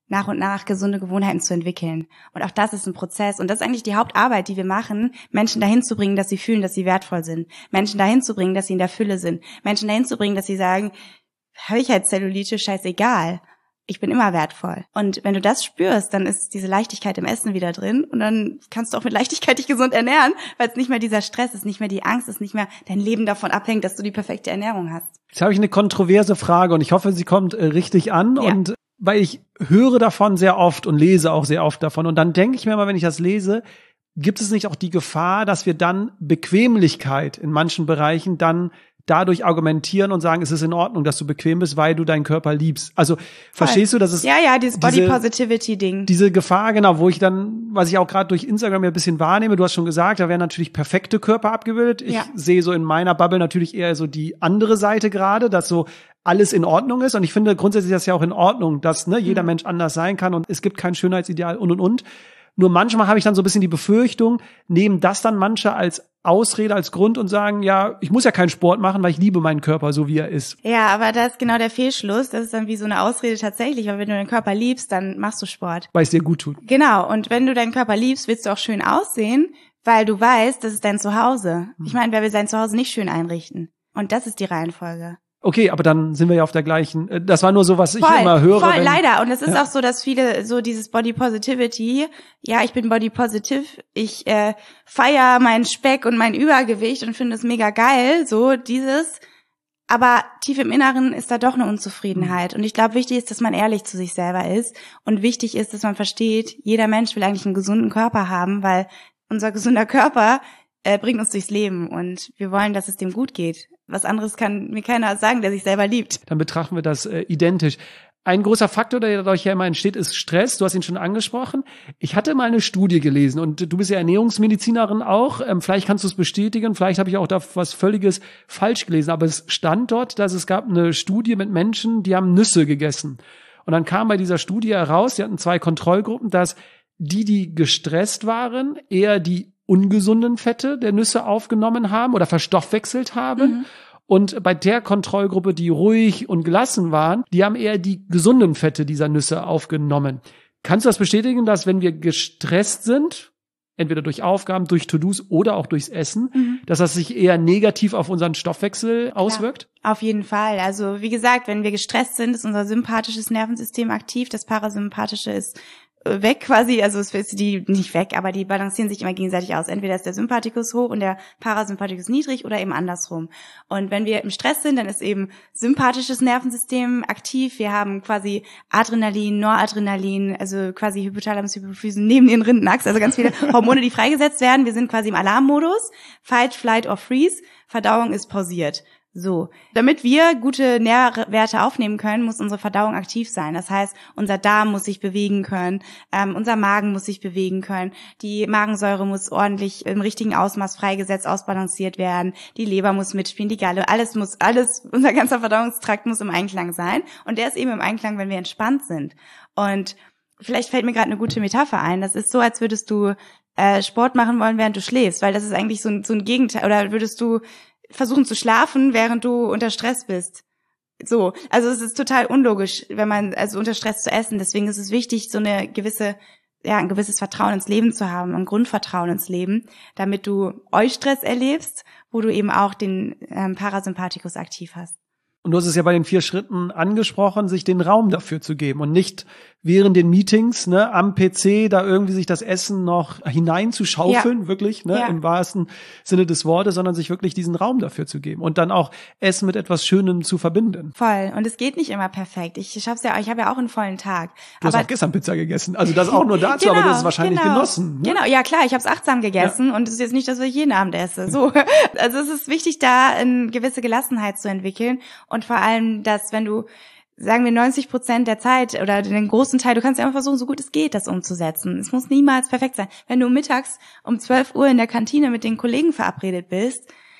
nach und nach gesunde Gewohnheiten zu entwickeln. Und auch das ist ein Prozess. Und das ist eigentlich die Hauptarbeit, die wir machen, Menschen dahin zu bringen, dass sie fühlen, dass sie wertvoll sind. Menschen dahin zu bringen, dass sie in der Fülle sind. Menschen dahin zu bringen, dass sie sagen, habe ich halt Zellulite, scheißegal. Ich bin immer wertvoll. Und wenn du das spürst, dann ist diese Leichtigkeit im Essen wieder drin und dann kannst du auch mit Leichtigkeit dich gesund ernähren, weil es nicht mehr dieser Stress ist, nicht mehr die Angst ist, nicht mehr dein Leben davon abhängt, dass du die perfekte Ernährung hast. Jetzt habe ich eine kontroverse Frage und ich hoffe, sie kommt äh, richtig an. Ja. Und weil ich höre davon sehr oft und lese auch sehr oft davon. Und dann denke ich mir mal, wenn ich das lese, gibt es nicht auch die Gefahr, dass wir dann Bequemlichkeit in manchen Bereichen dann dadurch argumentieren und sagen, es ist in Ordnung, dass du bequem bist, weil du deinen Körper liebst. Also Voll. Verstehst du, dass es ja ja dieses Body Positivity Ding, diese Gefahr, genau, wo ich dann, was ich auch gerade durch Instagram ja ein bisschen wahrnehme, du hast schon gesagt, da werden natürlich perfekte Körper abgebildet. Ich ja. sehe so in meiner Bubble natürlich eher so die andere Seite gerade, dass so alles in Ordnung ist. Und ich finde grundsätzlich ist das ja auch in Ordnung, dass ne jeder mhm. Mensch anders sein kann und es gibt kein Schönheitsideal und und und. Nur manchmal habe ich dann so ein bisschen die Befürchtung, nehmen das dann manche als Ausrede, als Grund und sagen, ja, ich muss ja keinen Sport machen, weil ich liebe meinen Körper, so wie er ist. Ja, aber das ist genau der Fehlschluss. Das ist dann wie so eine Ausrede tatsächlich, weil wenn du deinen Körper liebst, dann machst du Sport. Weil es dir gut tut. Genau, und wenn du deinen Körper liebst, willst du auch schön aussehen, weil du weißt, das ist dein Zuhause. Ich meine, wer will sein Zuhause nicht schön einrichten? Und das ist die Reihenfolge. Okay, aber dann sind wir ja auf der gleichen, das war nur so, was ich voll, immer höre. Voll, wenn, leider. Und es ist ja. auch so, dass viele so dieses Body Positivity, ja, ich bin Body Positive, ich äh, feiere meinen Speck und mein Übergewicht und finde es mega geil, so dieses, aber tief im Inneren ist da doch eine Unzufriedenheit. Und ich glaube, wichtig ist, dass man ehrlich zu sich selber ist und wichtig ist, dass man versteht, jeder Mensch will eigentlich einen gesunden Körper haben, weil unser gesunder Körper äh, bringt uns durchs Leben und wir wollen, dass es dem gut geht. Was anderes kann mir keiner sagen, der sich selber liebt. Dann betrachten wir das äh, identisch. Ein großer Faktor, der dadurch ja immer entsteht, ist Stress. Du hast ihn schon angesprochen. Ich hatte mal eine Studie gelesen und du bist ja Ernährungsmedizinerin auch. Ähm, vielleicht kannst du es bestätigen. Vielleicht habe ich auch da was Völliges falsch gelesen. Aber es stand dort, dass es gab eine Studie mit Menschen, die haben Nüsse gegessen. Und dann kam bei dieser Studie heraus, die hatten zwei Kontrollgruppen, dass die, die gestresst waren, eher die ungesunden Fette der Nüsse aufgenommen haben oder verstoffwechselt haben. Mhm. Und bei der Kontrollgruppe, die ruhig und gelassen waren, die haben eher die gesunden Fette dieser Nüsse aufgenommen. Kannst du das bestätigen, dass wenn wir gestresst sind, entweder durch Aufgaben, durch To-Dos oder auch durchs Essen, mhm. dass das sich eher negativ auf unseren Stoffwechsel auswirkt? Ja, auf jeden Fall. Also wie gesagt, wenn wir gestresst sind, ist unser sympathisches Nervensystem aktiv, das parasympathische ist weg quasi, also es ist die nicht weg, aber die balancieren sich immer gegenseitig aus. Entweder ist der Sympathikus hoch und der Parasympathikus niedrig oder eben andersrum. Und wenn wir im Stress sind, dann ist eben sympathisches Nervensystem aktiv. Wir haben quasi Adrenalin, Noradrenalin, also quasi Hypothalamus, Hypophysen neben den Rindenachsen, also ganz viele Hormone, die freigesetzt werden. Wir sind quasi im Alarmmodus. Fight, Flight or Freeze. Verdauung ist pausiert. So, damit wir gute Nährwerte aufnehmen können, muss unsere Verdauung aktiv sein. Das heißt, unser Darm muss sich bewegen können, ähm, unser Magen muss sich bewegen können, die Magensäure muss ordentlich im richtigen Ausmaß freigesetzt, ausbalanciert werden, die Leber muss mitspielen, die Galle, alles muss, alles, unser ganzer Verdauungstrakt muss im Einklang sein. Und der ist eben im Einklang, wenn wir entspannt sind. Und vielleicht fällt mir gerade eine gute Metapher ein. Das ist so, als würdest du äh, Sport machen wollen, während du schläfst, weil das ist eigentlich so ein, so ein Gegenteil. Oder würdest du versuchen zu schlafen, während du unter Stress bist. So, also es ist total unlogisch, wenn man also unter Stress zu essen. Deswegen ist es wichtig, so eine gewisse, ja, ein gewisses Vertrauen ins Leben zu haben, ein Grundvertrauen ins Leben, damit du Eustress erlebst, wo du eben auch den ähm, Parasympathikus aktiv hast. Und du hast es ja bei den vier Schritten angesprochen, sich den Raum dafür zu geben und nicht während den Meetings, ne, am P C da irgendwie sich das Essen noch hineinzuschaufeln, ja. wirklich, ne, ja. im wahrsten Sinne des Wortes, sondern sich wirklich diesen Raum dafür zu geben und dann auch Essen mit etwas Schönem zu verbinden. Voll. Und es geht nicht immer perfekt. Ich schaff's ja, ich habe ja auch einen vollen Tag. Du aber hast auch gestern Pizza gegessen. Also das auch nur dazu, genau, aber das ist wahrscheinlich genau, genossen. Ne? Genau, ja klar, ich habe es achtsam gegessen ja. und es ist jetzt nicht, dass ich jeden Abend esse. So. Also es ist wichtig, da eine gewisse Gelassenheit zu entwickeln. Und vor allem, dass wenn du, sagen wir neunzig Prozent der Zeit oder den großen Teil, du kannst ja einfach versuchen, so gut es geht, das umzusetzen. Es muss niemals perfekt sein. Wenn du mittags um zwölf Uhr in der Kantine mit den Kollegen verabredet bist,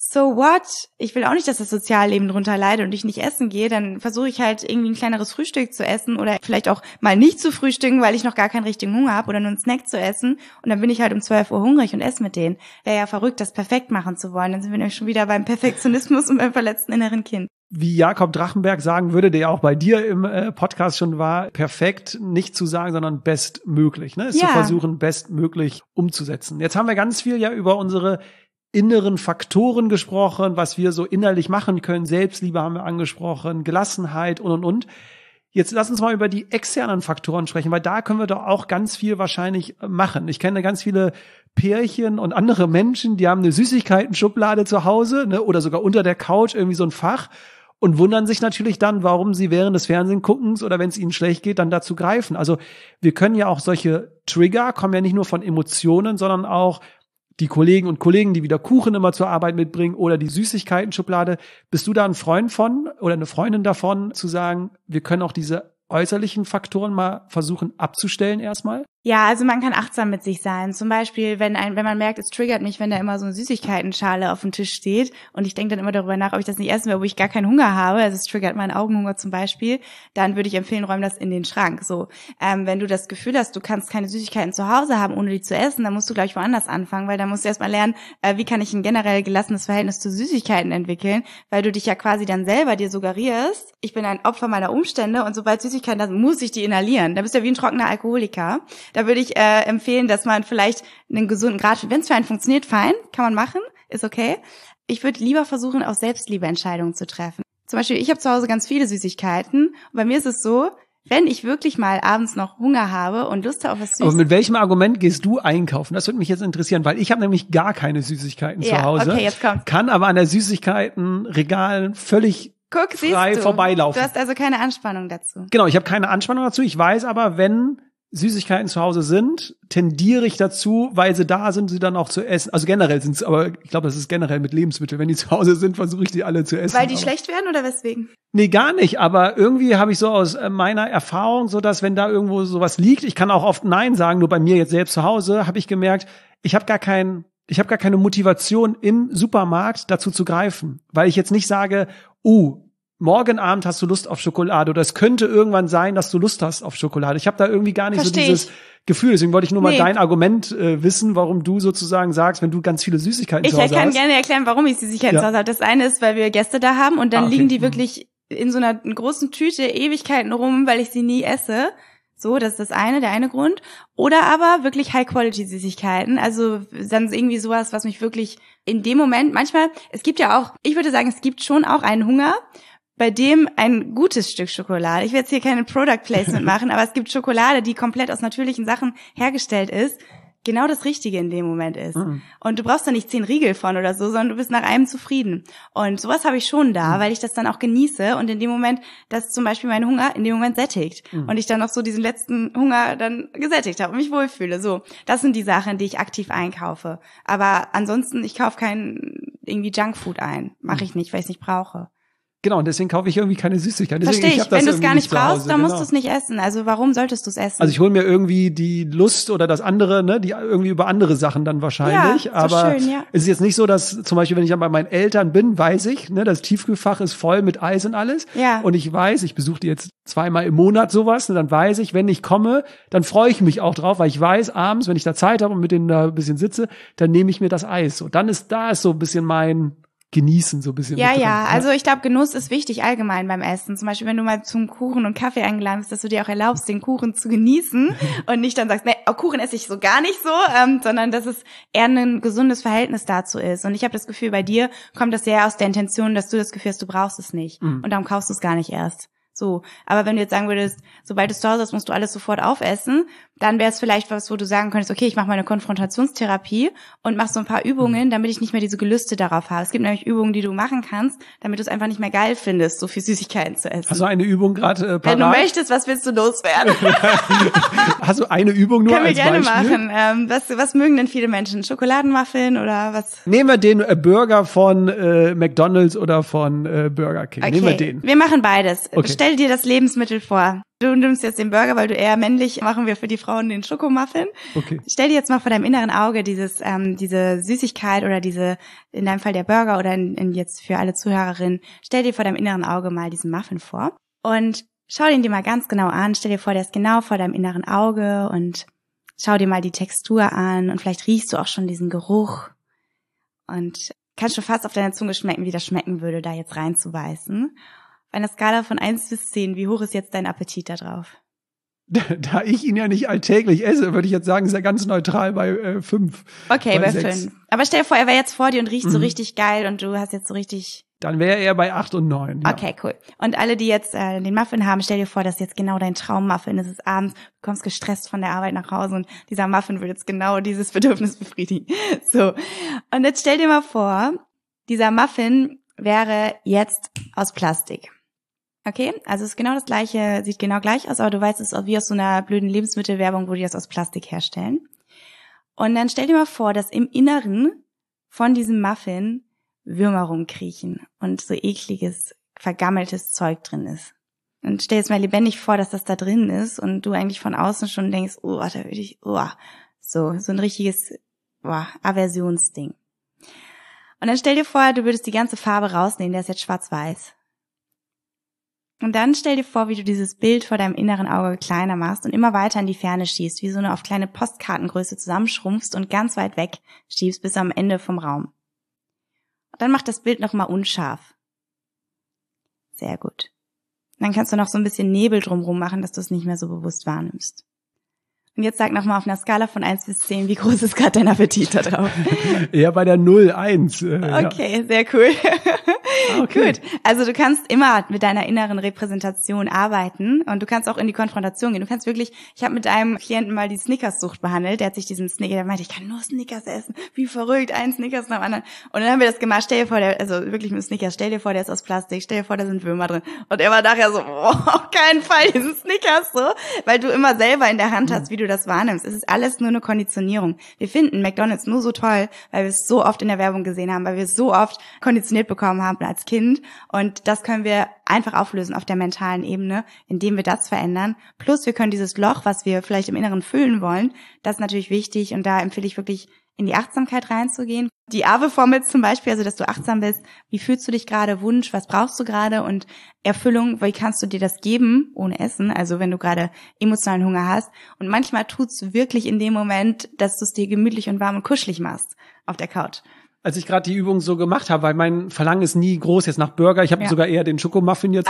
so what? Ich will auch nicht, dass das Sozialleben drunter leidet und ich nicht essen gehe, dann versuche ich halt irgendwie ein kleineres Frühstück zu essen oder vielleicht auch mal nicht zu frühstücken, weil ich noch gar keinen richtigen Hunger habe oder nur einen Snack zu essen und dann bin ich halt um zwölf Uhr hungrig und esse mit denen. Wäre ja verrückt, das perfekt machen zu wollen. Dann sind wir nämlich schon wieder beim Perfektionismus und beim verletzten inneren Kind. Wie Jakob Drachenberg sagen würde, der auch bei dir im äh, Podcast schon war, perfekt nicht zu sagen, sondern bestmöglich, ne? Es Ja. zu versuchen, bestmöglich umzusetzen. Jetzt haben wir ganz viel ja über unsere inneren Faktoren gesprochen, was wir so innerlich machen können. Selbstliebe haben wir angesprochen, Gelassenheit und, und, und. Jetzt lass uns mal über die externen Faktoren sprechen, weil da können wir doch auch ganz viel wahrscheinlich machen. Ich kenne ganz viele Pärchen und andere Menschen, die haben eine Süßigkeiten-Schublade zu Hause, ne, oder sogar unter der Couch irgendwie so ein Fach und wundern sich natürlich dann, warum sie während des Fernsehguckens oder wenn es ihnen schlecht geht, dann dazu greifen. Also wir können ja auch solche Trigger, kommen ja nicht nur von Emotionen, sondern auch die Kollegen und Kollegen, die wieder Kuchen immer zur Arbeit mitbringen oder die Süßigkeiten-Schublade. Bist du da ein Freund von oder eine Freundin davon, zu sagen, wir können auch diese äußerlichen Faktoren mal versuchen abzustellen erstmal? Ja, also man kann achtsam mit sich sein. Zum Beispiel, wenn ein, wenn man merkt, es triggert mich, wenn da immer so eine Süßigkeitenschale auf dem Tisch steht und ich denke dann immer darüber nach, ob ich das nicht essen will, wo ich gar keinen Hunger habe, also es triggert meinen Augenhunger zum Beispiel, dann würde ich empfehlen, räum das in den Schrank. So, ähm, wenn du das Gefühl hast, du kannst keine Süßigkeiten zu Hause haben, ohne die zu essen, dann musst du gleich woanders anfangen, weil dann musst du erstmal lernen, äh, wie kann ich ein generell gelassenes Verhältnis zu Süßigkeiten entwickeln, weil du dich ja quasi dann selber dir suggerierst, ich bin ein Opfer meiner Umstände und sobald Süßigkeiten da sind, muss ich die inhalieren. Da bist du ja wie ein trockener Alkoholiker. Da würde ich äh, empfehlen, dass man vielleicht einen gesunden Grad, wenn es für einen funktioniert, fein, kann man machen, ist okay. Ich würde lieber versuchen, auch Selbstliebeentscheidungen zu treffen. Zum Beispiel, ich habe zu Hause ganz viele Süßigkeiten und bei mir ist es so, wenn ich wirklich mal abends noch Hunger habe und Lust habe auf was Süßes. Aber mit welchem Argument gehst du einkaufen? Das würde mich jetzt interessieren, weil ich habe nämlich gar keine Süßigkeiten Ja, zu Hause. okay, jetzt kommt's. Kann aber an der Süßigkeitenregal völlig Guck, siehst frei du, vorbeilaufen. du hast also keine Anspannung dazu. Genau, ich habe keine Anspannung dazu. Ich weiß aber, wenn Süßigkeiten zu Hause sind, tendiere ich dazu, weil sie da sind, sie dann auch zu essen. Also generell sind es, aber ich glaube, das ist generell mit Lebensmitteln. Wenn die zu Hause sind, versuche ich die alle zu essen. Weil die aber schlecht werden oder weswegen? Nee, gar nicht. Aber irgendwie habe ich so aus meiner Erfahrung, so dass wenn da irgendwo sowas liegt, ich kann auch oft Nein sagen, nur bei mir jetzt selbst zu Hause, habe ich gemerkt, ich habe gar kein, ich habe gar keine Motivation im Supermarkt dazu zu greifen. Weil ich jetzt nicht sage, uh, morgen Abend hast du Lust auf Schokolade oder es könnte irgendwann sein, dass du Lust hast auf Schokolade. Ich habe da irgendwie gar nicht Versteh so dieses ich. Gefühl. Deswegen wollte ich nur mal Nee. dein Argument äh, wissen, warum du sozusagen sagst, wenn du ganz viele Süßigkeiten Ich zu Hause kann hast. gerne erklären, warum ich Süßigkeiten Ja. zu Hause habe. Das eine ist, weil wir Gäste da haben und dann Ah, okay. liegen die Mhm. wirklich in so einer großen Tüte Ewigkeiten rum, weil ich sie nie esse. So, das ist das eine, der eine Grund. Oder aber wirklich High-Quality-Süßigkeiten. Also dann irgendwie sowas, was mich wirklich in dem Moment, manchmal, es gibt ja auch, ich würde sagen, es gibt schon auch einen Hunger, bei dem ein gutes Stück Schokolade, ich will jetzt hier keine Product Placement machen, aber es gibt Schokolade, die komplett aus natürlichen Sachen hergestellt ist, genau das Richtige in dem Moment ist. Mhm. Und du brauchst da nicht zehn Riegel von oder so, sondern du bist nach einem zufrieden. Und sowas habe ich schon da, Mhm. weil ich das dann auch genieße und in dem Moment, dass zum Beispiel mein Hunger in dem Moment sättigt. Mhm. Und ich dann auch so diesen letzten Hunger dann gesättigt habe und mich wohlfühle. So, das sind die Sachen, die ich aktiv einkaufe. Aber ansonsten, ich kaufe kein irgendwie Junkfood ein. Mache ich nicht, weil ich es nicht brauche. Genau, und deswegen kaufe ich irgendwie keine Süßigkeiten. Deswegen, Verstehe ich. hab das Wenn du es irgendwie gar nicht zu brauchst, Hause, dann musst genau. du es nicht essen. Also warum solltest du es essen? Also ich hole mir irgendwie die Lust oder das andere, ne, die irgendwie über andere Sachen dann wahrscheinlich. Ja, ist doch aber schön, ja. es ist jetzt nicht so, dass zum Beispiel, wenn ich dann bei meinen Eltern bin, weiß ich, ne, das Tiefkühlfach ist voll mit Eis und alles. Ja. Und ich weiß, ich besuche die jetzt zweimal im Monat sowas, ne, dann weiß ich, wenn ich komme, dann freue ich mich auch drauf, weil ich weiß, abends, wenn ich da Zeit habe und mit denen da ein bisschen sitze, dann nehme ich mir das Eis. So, dann ist da ist so ein bisschen mein Genießen so ein bisschen. Ja, mit drin. ja, also ich glaube, Genuss ist wichtig allgemein beim Essen. Zum Beispiel, wenn du mal zum Kuchen und Kaffee eingeladen bist, dass du dir auch erlaubst, den Kuchen zu genießen und nicht dann sagst, nee, oh, Kuchen esse ich so gar nicht so, ähm, sondern dass es eher ein gesundes Verhältnis dazu ist. Und ich habe das Gefühl, bei dir kommt das sehr aus der Intention, dass du das Gefühl hast, du brauchst es nicht. Mhm. Und darum kaufst du es gar nicht erst. So, aber wenn du jetzt sagen würdest, sobald du es zu Hause hast, musst du alles sofort aufessen, dann wäre es vielleicht was, wo du sagen könntest, okay, ich mache mal eine Konfrontationstherapie und mach so ein paar Übungen, damit ich nicht mehr diese Gelüste darauf habe. Es gibt nämlich Übungen, die du machen kannst, damit du es einfach nicht mehr geil findest, so viel Süßigkeiten zu essen. Hast du eine Übung gerade äh, Wenn parat? du möchtest, was willst du loswerden? Hast du eine Übung nur Können wir als gerne Beispiel? machen. Ähm, was, was mögen denn viele Menschen? Schokoladenwaffeln oder was? Nehmen wir den äh, Burger von äh, McDonald's oder von äh, Burger King. Nehmen wir den. Wir machen beides. Okay. Bestell stell dir das Lebensmittel vor. Du nimmst jetzt den Burger, weil du eher männlich, machen wir für die Frauen den Schokomuffin. Okay. Stell dir jetzt mal vor deinem inneren Auge dieses, ähm, diese Süßigkeit oder diese, in deinem Fall der Burger oder in, in jetzt für alle Zuhörerinnen, stell dir vor deinem inneren Auge mal diesen Muffin vor und schau den dir mal ganz genau an. Stell dir vor, der ist genau vor deinem inneren Auge und schau dir mal die Textur an und vielleicht riechst du auch schon diesen Geruch und kannst schon fast auf deiner Zunge schmecken, wie das schmecken würde, da jetzt reinzubeißen. Auf einer Skala von eins bis zehn, wie hoch ist jetzt dein Appetit da drauf? Da ich ihn ja nicht alltäglich esse, würde ich jetzt sagen, ist er ganz neutral bei äh, fünf. Okay, bei sechs. fünf. Aber stell dir vor, er wäre jetzt vor dir und riecht Mhm. so richtig geil und du hast jetzt so richtig... Dann wäre er bei acht und neun. Ja. Okay, cool. Und alle, die jetzt äh, den Muffin haben, stell dir vor, das ist jetzt genau dein Traummuffin. Es ist abends, du kommst gestresst von der Arbeit nach Hause und dieser Muffin will jetzt genau dieses Bedürfnis befriedigen. So. Und jetzt stell dir mal vor, dieser Muffin wäre jetzt aus Plastik. Okay, also es ist genau das gleiche, sieht genau gleich aus, aber du weißt, es ist wie aus so einer blöden Lebensmittelwerbung, wo die das aus Plastik herstellen. Und dann stell dir mal vor, dass im Inneren von diesem Muffin Würmer rumkriechen und so ekliges, vergammeltes Zeug drin ist. Und stell jetzt mal lebendig vor, dass das da drin ist und du eigentlich von außen schon denkst, oh, da würde ich, oh, so, so ein richtiges, oh, Aversionsding. Und dann stell dir vor, du würdest die ganze Farbe rausnehmen, der ist jetzt schwarz-weiß. Und dann stell dir vor, wie du dieses Bild vor deinem inneren Auge kleiner machst und immer weiter in die Ferne schießt, wie so eine auf kleine Postkartengröße zusammenschrumpfst und ganz weit weg schiebst bis am Ende vom Raum. Und dann macht das Bild nochmal unscharf. Sehr gut. Dann kannst du noch so ein bisschen Nebel drumherum machen, dass du es nicht mehr so bewusst wahrnimmst. Und jetzt sag nochmal auf einer Skala von eins bis zehn, wie groß ist gerade dein Appetit da drauf? Eher bei der null, eins. Äh, okay, ja. Sehr cool. Okay. Gut, also du kannst immer mit deiner inneren Repräsentation arbeiten und du kannst auch in die Konfrontation gehen. Du kannst wirklich, ich habe mit einem Klienten mal die Snickers-Sucht behandelt, der hat sich diesen Snickers, der meinte, ich kann nur Snickers essen, wie verrückt, ein Snickers nach dem anderen. Und dann haben wir das gemacht, stell dir vor, der, also wirklich mit Snickers, stell dir vor, der ist aus Plastik, stell dir vor, da sind Würmer drin. Und er war nachher so, oh, auf keinen Fall diesen Snickers so, weil du immer selber in der Hand hast, wie du das wahrnimmst. Es ist alles nur eine Konditionierung. Wir finden McDonald's nur so toll, weil wir es so oft in der Werbung gesehen haben, weil wir es so oft konditioniert bekommen haben als Kind. Und das können wir einfach auflösen auf der mentalen Ebene, indem wir das verändern. Plus wir können dieses Loch, was wir vielleicht im Inneren füllen wollen, das ist natürlich wichtig. Und da empfehle ich wirklich, in die Achtsamkeit reinzugehen. Die A W E-Formel zum Beispiel, also dass du achtsam bist, wie fühlst du dich gerade, Wunsch, was brauchst du gerade und Erfüllung, wie kannst du dir das geben ohne Essen, also wenn du gerade emotionalen Hunger hast. Und manchmal tut's wirklich in dem Moment, dass du es dir gemütlich und warm und kuschelig machst auf der Couch. Als ich gerade die Übung so gemacht habe, weil mein Verlangen ist nie groß jetzt nach Burger. Ich habe ja. sogar eher den Schokomuffin jetzt ah,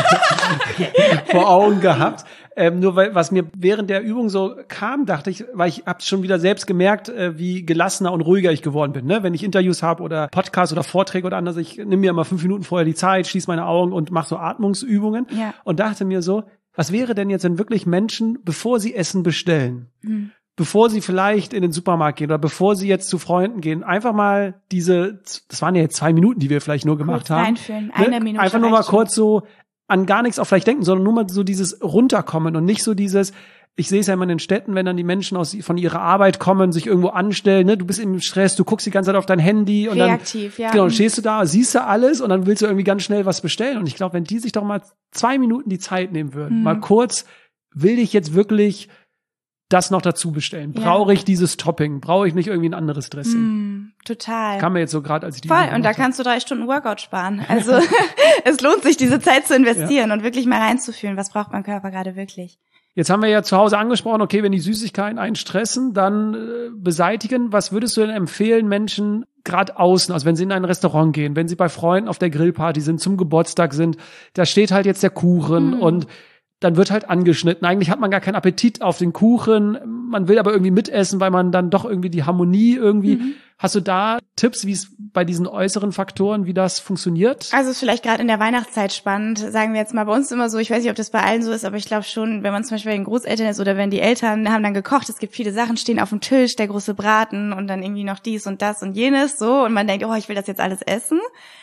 auch ja. vor Augen gehabt. Ähm, nur weil was mir während der Übung so kam, dachte ich, weil ich habe schon wieder selbst gemerkt, äh, wie gelassener und ruhiger ich geworden bin. Ne? Wenn ich Interviews habe oder Podcasts oder Vorträge oder anderes, ich nehme mir immer fünf Minuten vorher die Zeit, schließe meine Augen und mache so Atmungsübungen. Ja. Und dachte mir so, was wäre denn jetzt, wenn wirklich Menschen, bevor sie Essen bestellen, hm. bevor sie vielleicht in den Supermarkt gehen oder bevor sie jetzt zu Freunden gehen, einfach mal diese, das waren ja jetzt zwei Minuten, die wir vielleicht nur gemacht kurz haben. Reinfühlen, eine ne? Minute. Einfach nur mal kurz so an gar nichts auch vielleicht denken, sondern nur mal so dieses Runterkommen und nicht so dieses, ich sehe es ja immer in den Städten, wenn dann die Menschen aus von ihrer Arbeit kommen, sich irgendwo anstellen, ne, du bist im Stress, du guckst die ganze Zeit auf dein Handy und reaktiv, dann ja. genau, stehst du da, siehst du alles und dann willst du irgendwie ganz schnell was bestellen. Und ich glaube, wenn die sich doch mal zwei Minuten die Zeit nehmen würden, mhm. mal kurz, will ich jetzt wirklich das noch dazu bestellen? Ja. Brauche ich dieses Topping? Brauche ich nicht irgendwie ein anderes Dressing? Mm, total. Kam mir jetzt so gerade, als ich die Voll, Übung und da gemacht kannst du drei Stunden Workout sparen. Also es lohnt sich, diese Zeit zu investieren ja. und wirklich mal reinzufühlen, was braucht mein Körper gerade wirklich. Jetzt haben wir ja zu Hause angesprochen, okay, wenn die Süßigkeiten einen stressen, dann äh, beseitigen. Was würdest du denn empfehlen Menschen gerade außen, also wenn sie in ein Restaurant gehen, wenn sie bei Freunden auf der Grillparty sind, zum Geburtstag sind, da steht halt jetzt der Kuchen mm. und dann wird halt angeschnitten. Eigentlich hat man gar keinen Appetit auf den Kuchen. Man will aber irgendwie mitessen, weil man dann doch irgendwie die Harmonie irgendwie. Mhm. Hast du da Tipps, wie es bei diesen äußeren Faktoren, wie das funktioniert? Also ist vielleicht gerade in der Weihnachtszeit spannend, sagen wir jetzt mal bei uns immer so, ich weiß nicht, ob das bei allen so ist, aber ich glaube schon, wenn man zum Beispiel bei den Großeltern ist oder wenn die Eltern haben dann gekocht, es gibt viele Sachen, stehen auf dem Tisch, der große Braten und dann irgendwie noch dies und das und jenes so und man denkt, oh, ich will das jetzt alles essen.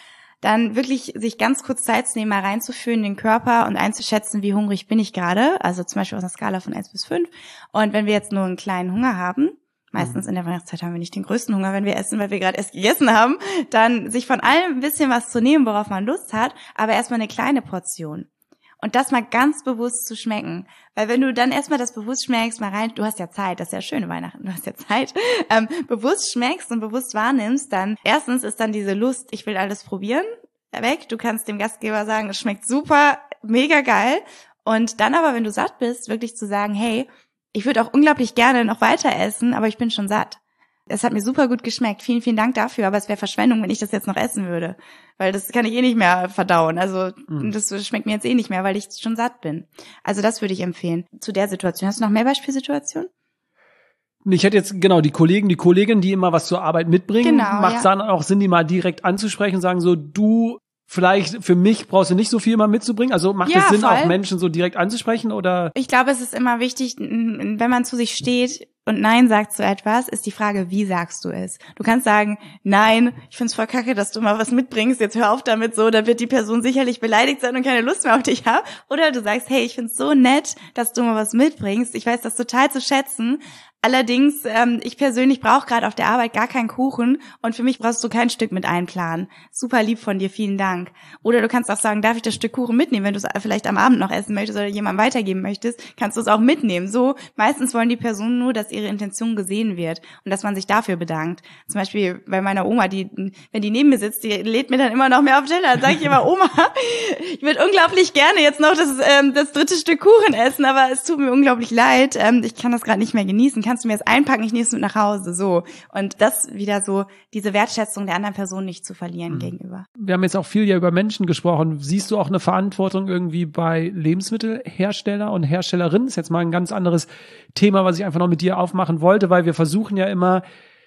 Dann wirklich sich ganz kurz Zeit zu nehmen, mal reinzufühlen in den Körper und einzuschätzen, wie hungrig bin ich gerade. Also zum Beispiel aus einer Skala von eins bis fünf. Und wenn wir jetzt nur einen kleinen Hunger haben, meistens in der Weihnachtszeit haben wir nicht den größten Hunger, wenn wir essen, weil wir gerade erst gegessen haben, dann sich von allem ein bisschen was zu nehmen, worauf man Lust hat, aber erstmal eine kleine Portion. und das mal ganz bewusst zu schmecken. Weil wenn du dann erstmal das bewusst schmeckst, mal rein, du hast ja Zeit, das ist ja schöne Weihnachten, du hast ja Zeit, ähm, bewusst schmeckst und bewusst wahrnimmst, dann erstens ist dann diese Lust, ich will alles probieren, weg. Du kannst dem Gastgeber sagen, es schmeckt super, mega geil. Und dann aber, wenn du satt bist, wirklich zu sagen, hey, ich würde auch unglaublich gerne noch weiter essen, aber ich bin schon satt. Es hat mir super gut geschmeckt. Vielen, vielen Dank dafür. Aber es wäre Verschwendung, wenn ich das jetzt noch essen würde. Weil das kann ich eh nicht mehr verdauen. Also mhm. das schmeckt mir jetzt eh nicht mehr, weil ich schon satt bin. Also das würde ich empfehlen. Zu der Situation. Hast du noch mehr Beispielsituationen? Ich hätte jetzt, genau, die Kollegen, die Kolleginnen, die immer was zur Arbeit mitbringen. Genau, macht es ja. dann auch Sinn, die mal direkt anzusprechen und sagen so, du, vielleicht für mich brauchst du nicht so viel mal mitzubringen. Also macht es ja, Sinn, voll. auch Menschen so direkt anzusprechen oder? Ich glaube, es ist immer wichtig, wenn man zu sich steht und Nein sagt zu etwas, ist die Frage, wie sagst du es? Du kannst sagen, nein, ich find's voll kacke, dass du mal was mitbringst, jetzt hör auf damit so, da wird die Person sicherlich beleidigt sein und keine Lust mehr auf dich haben. Oder du sagst, hey, ich find's so nett, dass du mal was mitbringst, ich weiß das total zu schätzen. Allerdings, ähm, ich persönlich brauche gerade auf der Arbeit gar keinen Kuchen und für mich brauchst du kein Stück mit einplanen. Super lieb von dir, vielen Dank. Oder du kannst auch sagen, darf ich das Stück Kuchen mitnehmen, wenn du es vielleicht am Abend noch essen möchtest oder jemandem weitergeben möchtest, kannst du es auch mitnehmen. So, meistens wollen die Personen nur, dass ihre Intention gesehen wird und dass man sich dafür bedankt. Zum Beispiel bei meiner Oma, die, wenn die neben mir sitzt, die lädt mir dann immer noch mehr auf den Teller. Dann sage ich immer, Oma, ich würde unglaublich gerne jetzt noch das, ähm, das dritte Stück Kuchen essen, aber es tut mir unglaublich leid. Ähm, ich kann das gerade nicht mehr genießen. Kannst du mir das einpacken, ich nehme es mit nach Hause, so. Und das wieder so, diese Wertschätzung der anderen Person nicht zu verlieren mhm. gegenüber. Wir haben jetzt auch viel ja über Menschen gesprochen. Siehst du auch eine Verantwortung irgendwie bei Lebensmittelhersteller und Herstellerinnen? Das ist jetzt mal ein ganz anderes Thema, was ich einfach noch mit dir aufmachen wollte, weil wir versuchen ja immer,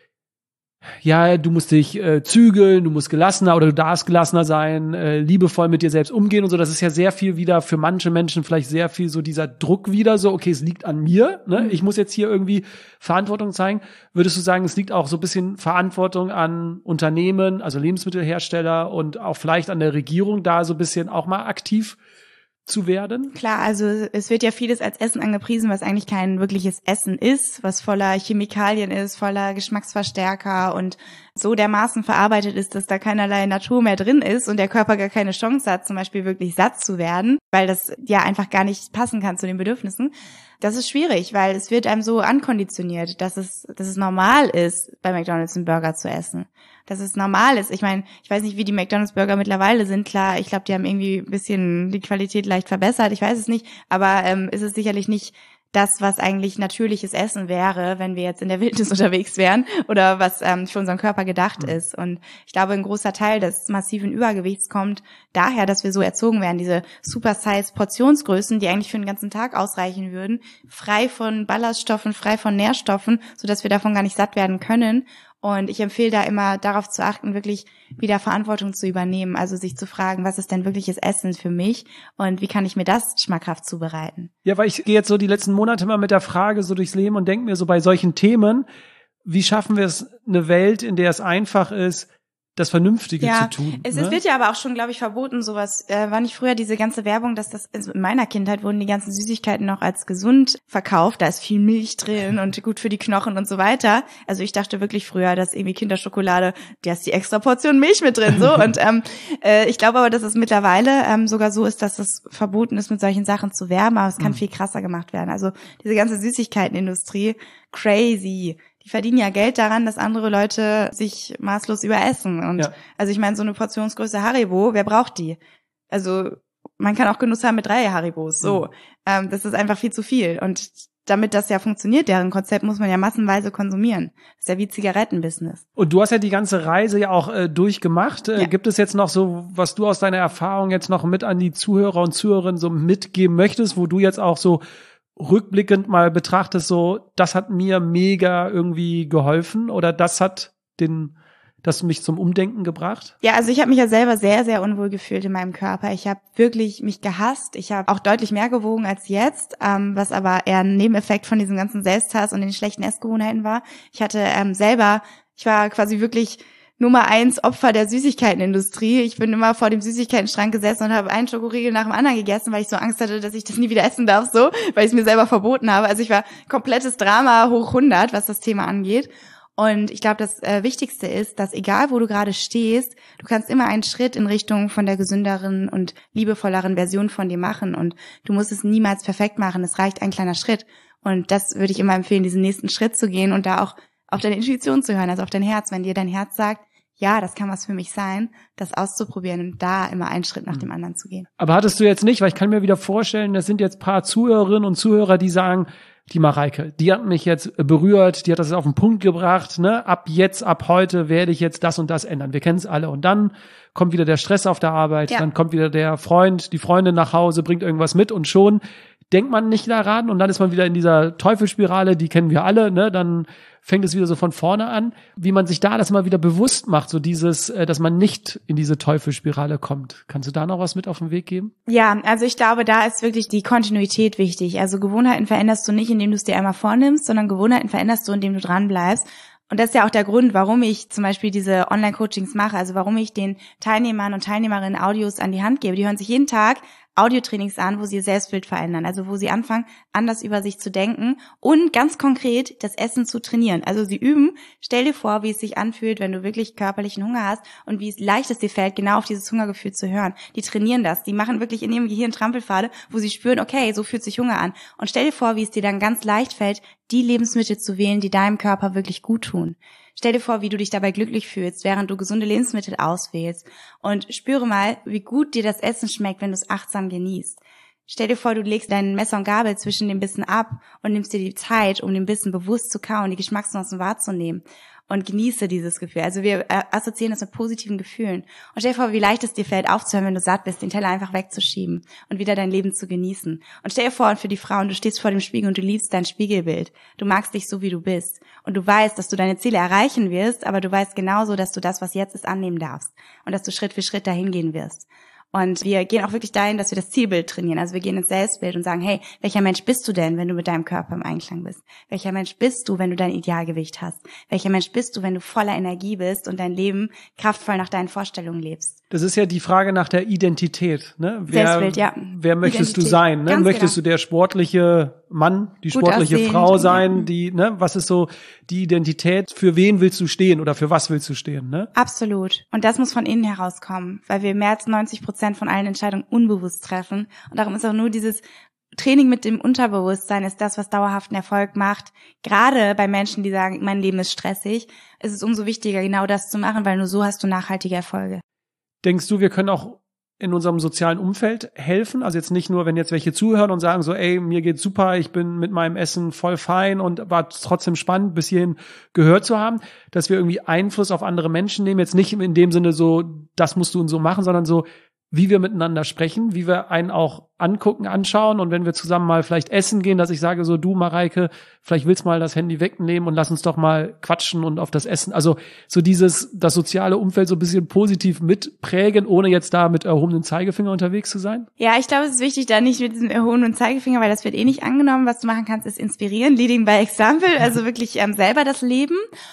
ja, du musst dich äh, zügeln, du musst gelassener oder du darfst gelassener sein, äh, liebevoll mit dir selbst umgehen und so. Das ist ja sehr viel wieder für manche Menschen vielleicht sehr viel so dieser Druck wieder so, okay, es liegt an mir, ne? Ich muss jetzt hier irgendwie Verantwortung zeigen. Würdest du sagen, es liegt auch so ein bisschen Verantwortung an Unternehmen, also Lebensmittelhersteller und auch vielleicht an der Regierung, da so ein bisschen auch mal aktiv zu werden? Klar, also es wird ja vieles als Essen angepriesen, was eigentlich kein wirkliches Essen ist, was voller Chemikalien ist, voller Geschmacksverstärker und so dermaßen verarbeitet ist, dass da keinerlei Natur mehr drin ist und der Körper gar keine Chance hat, zum Beispiel wirklich satt zu werden, weil das ja einfach gar nicht passen kann zu den Bedürfnissen. Das ist schwierig, weil es wird einem so ankonditioniert, dass es, dass es normal ist, bei McDonald's einen Burger zu essen. Dass es normal ist. Ich meine, ich weiß nicht, wie die McDonald's-Burger mittlerweile sind. Klar, ich glaube, die haben irgendwie ein bisschen die Qualität leicht verbessert. Ich weiß es nicht. Aber ähm, ist es sicherlich nicht das, was eigentlich natürliches Essen wäre, wenn wir jetzt in der Wildnis unterwegs wären oder was ähm, für unseren Körper gedacht mhm. ist. Und ich glaube, ein großer Teil des massiven Übergewichts kommt daher, dass wir so erzogen werden, diese Super-Size-Portionsgrößen, die eigentlich für den ganzen Tag ausreichen würden, frei von Ballaststoffen, frei von Nährstoffen, sodass wir davon gar nicht satt werden können. Und ich empfehle da immer darauf zu achten, wirklich wieder Verantwortung zu übernehmen, also sich zu fragen, was ist denn wirkliches Essen für mich und wie kann ich mir das schmackhaft zubereiten? Ja, weil ich gehe jetzt so die letzten Monate mal mit der Frage so durchs Leben und denke mir so bei solchen Themen, wie schaffen wir es, eine Welt, in der es einfach ist, das Vernünftige ja, zu tun. Es, ne? es wird ja aber auch schon, glaube ich, verboten, sowas. Äh, war nicht früher diese ganze Werbung, dass das, also in meiner Kindheit wurden die ganzen Süßigkeiten noch als gesund verkauft. Da ist viel Milch drin und gut für die Knochen und so weiter. Also ich dachte wirklich früher, dass irgendwie Kinderschokolade, da ist die extra Portion Milch mit drin, so. Und ähm, äh, ich glaube aber, dass es mittlerweile ähm, sogar so ist, dass es verboten ist, mit solchen Sachen zu werben, aber es kann mhm. viel krasser gemacht werden. Also diese ganze Süßigkeitenindustrie, crazy. Die verdienen ja Geld daran, dass andere Leute sich maßlos überessen. Und ja. also ich meine, so eine Portionsgröße Haribo, wer braucht die? Also man kann auch Genuss haben mit drei Haribos. So, mhm. ähm, das ist einfach viel zu viel. Und damit das ja funktioniert, deren Konzept, muss man ja massenweise konsumieren. Das ist ja wie Zigarettenbusiness. Und du hast ja die ganze Reise ja auch äh, durchgemacht. Äh, ja. Gibt es jetzt noch so, was du aus deiner Erfahrung jetzt noch mit an die Zuhörer und Zuhörerinnen so mitgeben möchtest, wo du jetzt auch so rückblickend mal betrachtest, so, das hat mir mega irgendwie geholfen oder das hat den, das mich zum Umdenken gebracht? Ja, also ich habe mich ja selber sehr, sehr unwohl gefühlt in meinem Körper. Ich habe wirklich mich gehasst. Ich habe auch deutlich mehr gewogen als jetzt, ähm, was aber eher ein Nebeneffekt von diesem ganzen Selbsthass und den schlechten Essgewohnheiten war. Ich hatte ähm, selber, ich war quasi wirklich Nummer eins Opfer der Süßigkeitenindustrie. Ich bin immer vor dem Süßigkeitenschrank gesessen und habe einen Schokoriegel nach dem anderen gegessen, weil ich so Angst hatte, dass ich das nie wieder essen darf, so, weil ich es mir selber verboten habe. Also ich war komplettes Drama hoch hundert, was das Thema angeht. Und ich glaube, das äh, Wichtigste ist, dass egal, wo du gerade stehst, du kannst immer einen Schritt in Richtung von der gesünderen und liebevolleren Version von dir machen. Und du musst es niemals perfekt machen. Es reicht ein kleiner Schritt. Und das würde ich immer empfehlen, diesen nächsten Schritt zu gehen und da auch auf deine Intuition zu hören, also auf dein Herz. Wenn dir dein Herz sagt, ja, das kann was für mich sein, das auszuprobieren und da immer einen Schritt nach dem anderen zu gehen. Aber hattest du jetzt nicht, weil ich kann mir wieder vorstellen, das sind jetzt ein paar Zuhörerinnen und Zuhörer, die sagen, die Mareike, die hat mich jetzt berührt, die hat das auf den Punkt gebracht, ne? Ab jetzt, ab heute werde ich jetzt das und das ändern. Wir kennen es alle. Und dann kommt wieder der Stress auf der Arbeit, ja. Dann kommt wieder der Freund, die Freundin nach Hause, bringt irgendwas mit und schon denkt man nicht daran und dann ist man wieder in dieser Teufelsspirale, die kennen wir alle, ne? Dann fängt es wieder so von vorne an, wie man sich da das mal wieder bewusst macht, so dieses, dass man nicht in diese Teufelsspirale kommt. Kannst du da noch was mit auf den Weg geben? Ja, also ich glaube, da ist wirklich die Kontinuität wichtig. Also Gewohnheiten veränderst du nicht, indem du es dir einmal vornimmst, sondern Gewohnheiten veränderst du, indem du dran bleibst. Und das ist ja auch der Grund, warum ich zum Beispiel diese Online-Coachings mache, also warum ich den Teilnehmern und Teilnehmerinnen Audios an die Hand gebe. Die hören sich jeden Tag Audiotrainings an, wo sie ihr Selbstbild verändern, also wo sie anfangen, anders über sich zu denken und ganz konkret das Essen zu trainieren. Also sie üben, stell dir vor, wie es sich anfühlt, wenn du wirklich körperlichen Hunger hast und wie es leicht es dir fällt, genau auf dieses Hungergefühl zu hören. Die trainieren das, die machen wirklich in ihrem Gehirn Trampelpfade, wo sie spüren, okay, so fühlt sich Hunger an. Und stell dir vor, wie es dir dann ganz leicht fällt, die Lebensmittel zu wählen, die deinem Körper wirklich gut tun. Stell dir vor, wie du dich dabei glücklich fühlst, während du gesunde Lebensmittel auswählst. Und spüre mal, wie gut dir das Essen schmeckt, wenn du es achtsam genießt. Stell dir vor, du legst dein Messer und Gabel zwischen den Bissen ab und nimmst dir die Zeit, um den Bissen bewusst zu kauen, die Geschmacksnuancen wahrzunehmen. Und genieße dieses Gefühl. Also wir assoziieren das mit positiven Gefühlen. Und stell dir vor, wie leicht es dir fällt, aufzuhören, wenn du satt bist, den Teller einfach wegzuschieben und wieder dein Leben zu genießen. Und stell dir vor, und für die Frauen, du stehst vor dem Spiegel und du liebst dein Spiegelbild. Du magst dich so, wie du bist. Und du weißt, dass du deine Ziele erreichen wirst, aber du weißt genauso, dass du das, was jetzt ist, annehmen darfst. Und dass du Schritt für Schritt dahin gehen wirst. Und wir gehen auch wirklich dahin, dass wir das Zielbild trainieren. Also wir gehen ins Selbstbild und sagen, hey, welcher Mensch bist du denn, wenn du mit deinem Körper im Einklang bist? Welcher Mensch bist du, wenn du dein Idealgewicht hast? Welcher Mensch bist du, wenn du voller Energie bist und dein Leben kraftvoll nach deinen Vorstellungen lebst? Das ist ja die Frage nach der Identität, ne? Wer, Selbstbild, ja. Wer möchtest Identität. du sein, ne? Ganz Möchtest genau. du der sportliche Mann, die Gut sportliche aussehend, Frau sein, ja. die, ne? Was ist so die Identität? Für wen willst du stehen oder für was willst du stehen, ne? Absolut. Und das muss von innen herauskommen, weil wir mehr als neunzig Prozent von allen Entscheidungen unbewusst treffen. Und darum ist auch nur dieses Training mit dem Unterbewusstsein ist das, was dauerhaften Erfolg macht. Gerade bei Menschen, die sagen, mein Leben ist stressig, ist es umso wichtiger, genau das zu machen, weil nur so hast du nachhaltige Erfolge. Denkst du, wir können auch in unserem sozialen Umfeld helfen? Also jetzt nicht nur, wenn jetzt welche zuhören und sagen so, ey, mir geht's super, ich bin mit meinem Essen voll fein und war trotzdem spannend, bis hierhin gehört zu haben, dass wir irgendwie Einfluss auf andere Menschen nehmen. Jetzt nicht in dem Sinne so, das musst du und so machen, sondern so, wie wir miteinander sprechen, wie wir einen auch angucken, anschauen und wenn wir zusammen mal vielleicht essen gehen, dass ich sage so, du Mareike, vielleicht willst mal das Handy wegnehmen und lass uns doch mal quatschen und auf das Essen. Also so dieses, das soziale Umfeld so ein bisschen positiv mitprägen, ohne jetzt da mit erhobenem Zeigefinger unterwegs zu sein? Ja, ich glaube, es ist wichtig, da nicht mit diesem erhobenen Zeigefinger, weil das wird eh nicht angenommen. Was du machen kannst, ist inspirieren, leading by example, also wirklich ähm, selber das Leben.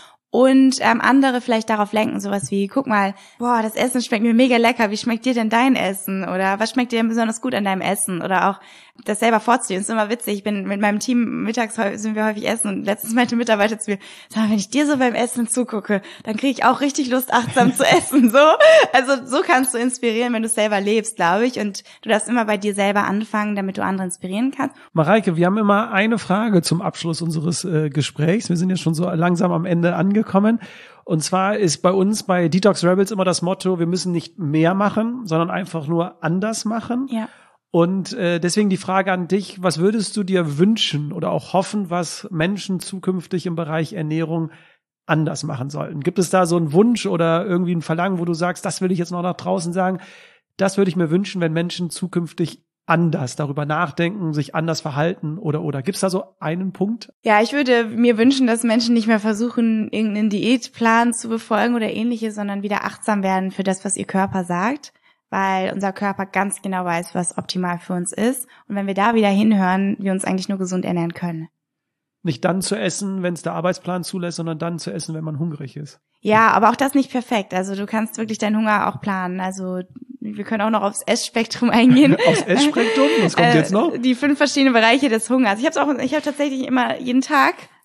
Und ähm, andere vielleicht darauf lenken, sowas wie, guck mal, boah, das Essen schmeckt mir mega lecker, wie schmeckt dir denn dein Essen? Oder was schmeckt dir denn besonders gut an deinem Essen? Oder auch das selber vorzuziehen. Das ist immer witzig, ich bin mit meinem Team, mittags sind wir häufig essen und letztens meinte ein Mitarbeiter zu mir, sag mal, wenn ich dir so beim Essen zugucke, dann kriege ich auch richtig Lust, achtsam zu essen. So, also so kannst du inspirieren, wenn du selber lebst, glaube ich. Und du darfst immer bei dir selber anfangen, damit du andere inspirieren kannst. Mareike, wir haben immer eine Frage zum Abschluss unseres äh, Gesprächs. Wir sind jetzt schon so langsam am Ende angekommen. Und zwar ist bei uns bei Detox Rebels immer das Motto, wir müssen nicht mehr machen, sondern einfach nur anders machen. Ja. Und äh, deswegen die Frage an dich, was würdest du dir wünschen oder auch hoffen, was Menschen zukünftig im Bereich Ernährung anders machen sollten? Gibt es da so einen Wunsch oder irgendwie ein Verlangen, wo du sagst, das will ich jetzt noch nach draußen sagen, das würde ich mir wünschen, wenn Menschen zukünftig anders darüber nachdenken, sich anders verhalten oder oder gibt's da so einen Punkt? Ja, ich würde mir wünschen, dass Menschen nicht mehr versuchen, irgendeinen Diätplan zu befolgen oder ähnliches, sondern wieder achtsam werden für das, was ihr Körper sagt, weil unser Körper ganz genau weiß, was optimal für uns ist. Und wenn wir da wieder hinhören, wir uns eigentlich nur gesund ernähren können. Nicht dann zu essen, wenn es der Arbeitsplan zulässt, sondern dann zu essen, wenn man hungrig ist. Ja, aber auch das nicht perfekt. Also du kannst wirklich deinen Hunger auch planen. Also wir können auch noch aufs Essspektrum eingehen. Aufs Essspektrum? Was kommt jetzt noch? Die fünf verschiedenen Bereiche des Hungers. Ich habe auch, ich habe tatsächlich immer jeden Tag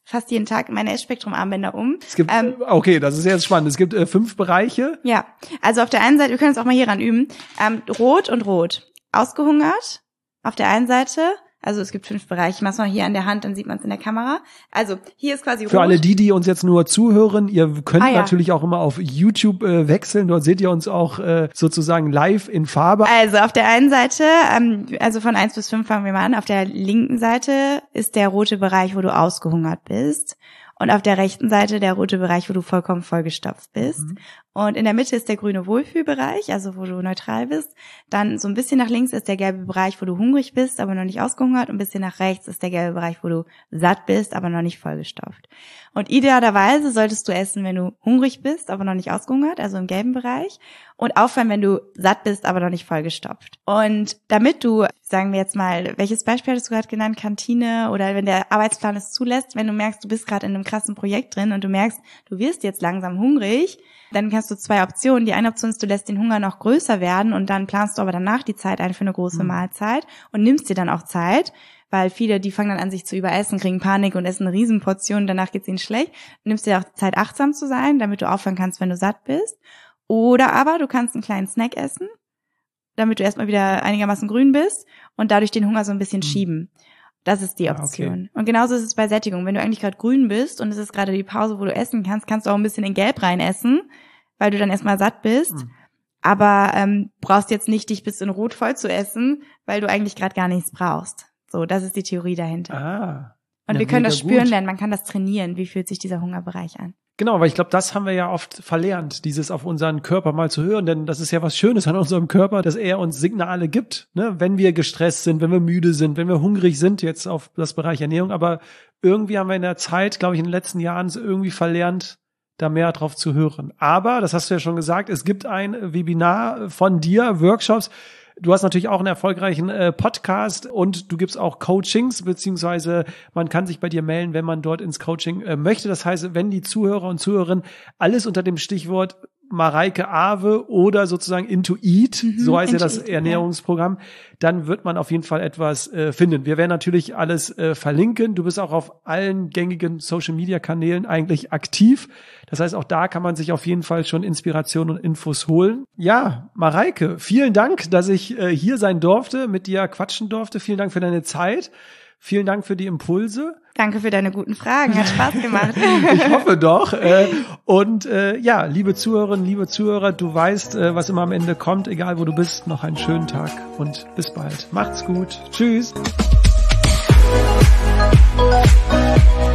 fast jeden Tag meine Essspektrum-Armbänder um. Es gibt, ähm, okay, das ist jetzt spannend. Es gibt äh, fünf Bereiche. Ja, also auf der einen Seite, wir können es auch mal hieran üben, ähm, rot und rot. Ausgehungert auf der einen Seite. Also es gibt fünf Bereiche. Ich mach's mal hier an der Hand, dann sieht man es in der Kamera. Also hier ist quasi rot. Für alle die, die uns jetzt nur zuhören, ihr könnt ah, ja. natürlich auch immer auf YouTube äh, wechseln. Dort seht ihr uns auch äh, sozusagen live in Farbe. Also auf der einen Seite, ähm, also von eins bis fünf fangen wir mal an. Auf der linken Seite ist der rote Bereich, wo du ausgehungert bist. Und auf der rechten Seite der rote Bereich, wo du vollkommen vollgestopft bist. Mhm. Und in der Mitte ist der grüne Wohlfühlbereich, also wo du neutral bist. Dann so ein bisschen nach links ist der gelbe Bereich, wo du hungrig bist, aber noch nicht ausgehungert. Und ein bisschen nach rechts ist der gelbe Bereich, wo du satt bist, aber noch nicht vollgestopft. Und idealerweise solltest du essen, wenn du hungrig bist, aber noch nicht ausgehungert, also im gelben Bereich. Und aufhören, wenn du satt bist, aber noch nicht vollgestopft. Und damit du, sagen wir jetzt mal, welches Beispiel hattest du gerade genannt, Kantine oder wenn der Arbeitsplan es zulässt, wenn du merkst, du bist gerade in einem krassen Projekt drin und du merkst, du wirst jetzt langsam hungrig, dann hast du zwei Optionen. Die eine Option ist, du lässt den Hunger noch größer werden und dann planst du aber danach die Zeit ein für eine große mhm. Mahlzeit und nimmst dir dann auch Zeit, weil viele, die fangen dann an, sich zu überessen, kriegen Panik und essen eine Riesenportion, danach geht's ihnen schlecht. Du nimmst dir auch Zeit, achtsam zu sein, damit du aufhören kannst, wenn du satt bist. Oder aber du kannst einen kleinen Snack essen, damit du erstmal wieder einigermaßen grün bist und dadurch den Hunger so ein bisschen mhm. schieben. Das ist die Option. Okay. Und genauso ist es bei Sättigung. Wenn du eigentlich gerade grün bist und es ist gerade die Pause, wo du essen kannst, kannst du auch ein bisschen in Gelb rein essen, weil du dann erstmal satt bist. Mhm. Aber ähm, brauchst jetzt nicht, dich bis in Rot voll zu essen, weil du eigentlich gerade gar nichts brauchst. So, das ist die Theorie dahinter. Ah, und wir können das spüren lernen, man kann das trainieren. Wie fühlt sich dieser Hungerbereich an? Genau, weil ich glaube, das haben wir ja oft verlernt, dieses auf unseren Körper mal zu hören, denn das ist ja was Schönes an unserem Körper, dass er uns Signale gibt, ne? Wenn wir gestresst sind, wenn wir müde sind, wenn wir hungrig sind, jetzt auf das Bereich Ernährung, aber irgendwie haben wir in der Zeit, glaube ich, in den letzten Jahren irgendwie verlernt, da mehr drauf zu hören. Aber, das hast du ja schon gesagt, es gibt ein Webinar von dir, Workshops. Du hast natürlich auch einen erfolgreichen äh, Podcast und du gibst auch Coachings, beziehungsweise man kann sich bei dir melden, wenn man dort ins Coaching äh, möchte. Das heißt, wenn die Zuhörer und Zuhörerinnen alles unter dem Stichwort Mareike Awe oder sozusagen Into Eat, mhm, so heißt ja das Ernährungsprogramm, dann wird man auf jeden Fall etwas äh, finden. Wir werden natürlich alles äh, verlinken. Du bist auch auf allen gängigen Social-Media-Kanälen eigentlich aktiv. Das heißt, auch da kann man sich auf jeden Fall schon Inspiration und Infos holen. Ja, Mareike, vielen Dank, dass ich äh, hier sein durfte, mit dir quatschen durfte. Vielen Dank für deine Zeit. Vielen Dank für die Impulse. Danke für deine guten Fragen, hat Spaß gemacht. Ich hoffe doch. Und ja, liebe Zuhörerinnen, liebe Zuhörer, du weißt, was immer am Ende kommt, egal wo du bist, noch einen schönen Tag und bis bald. Macht's gut. Tschüss.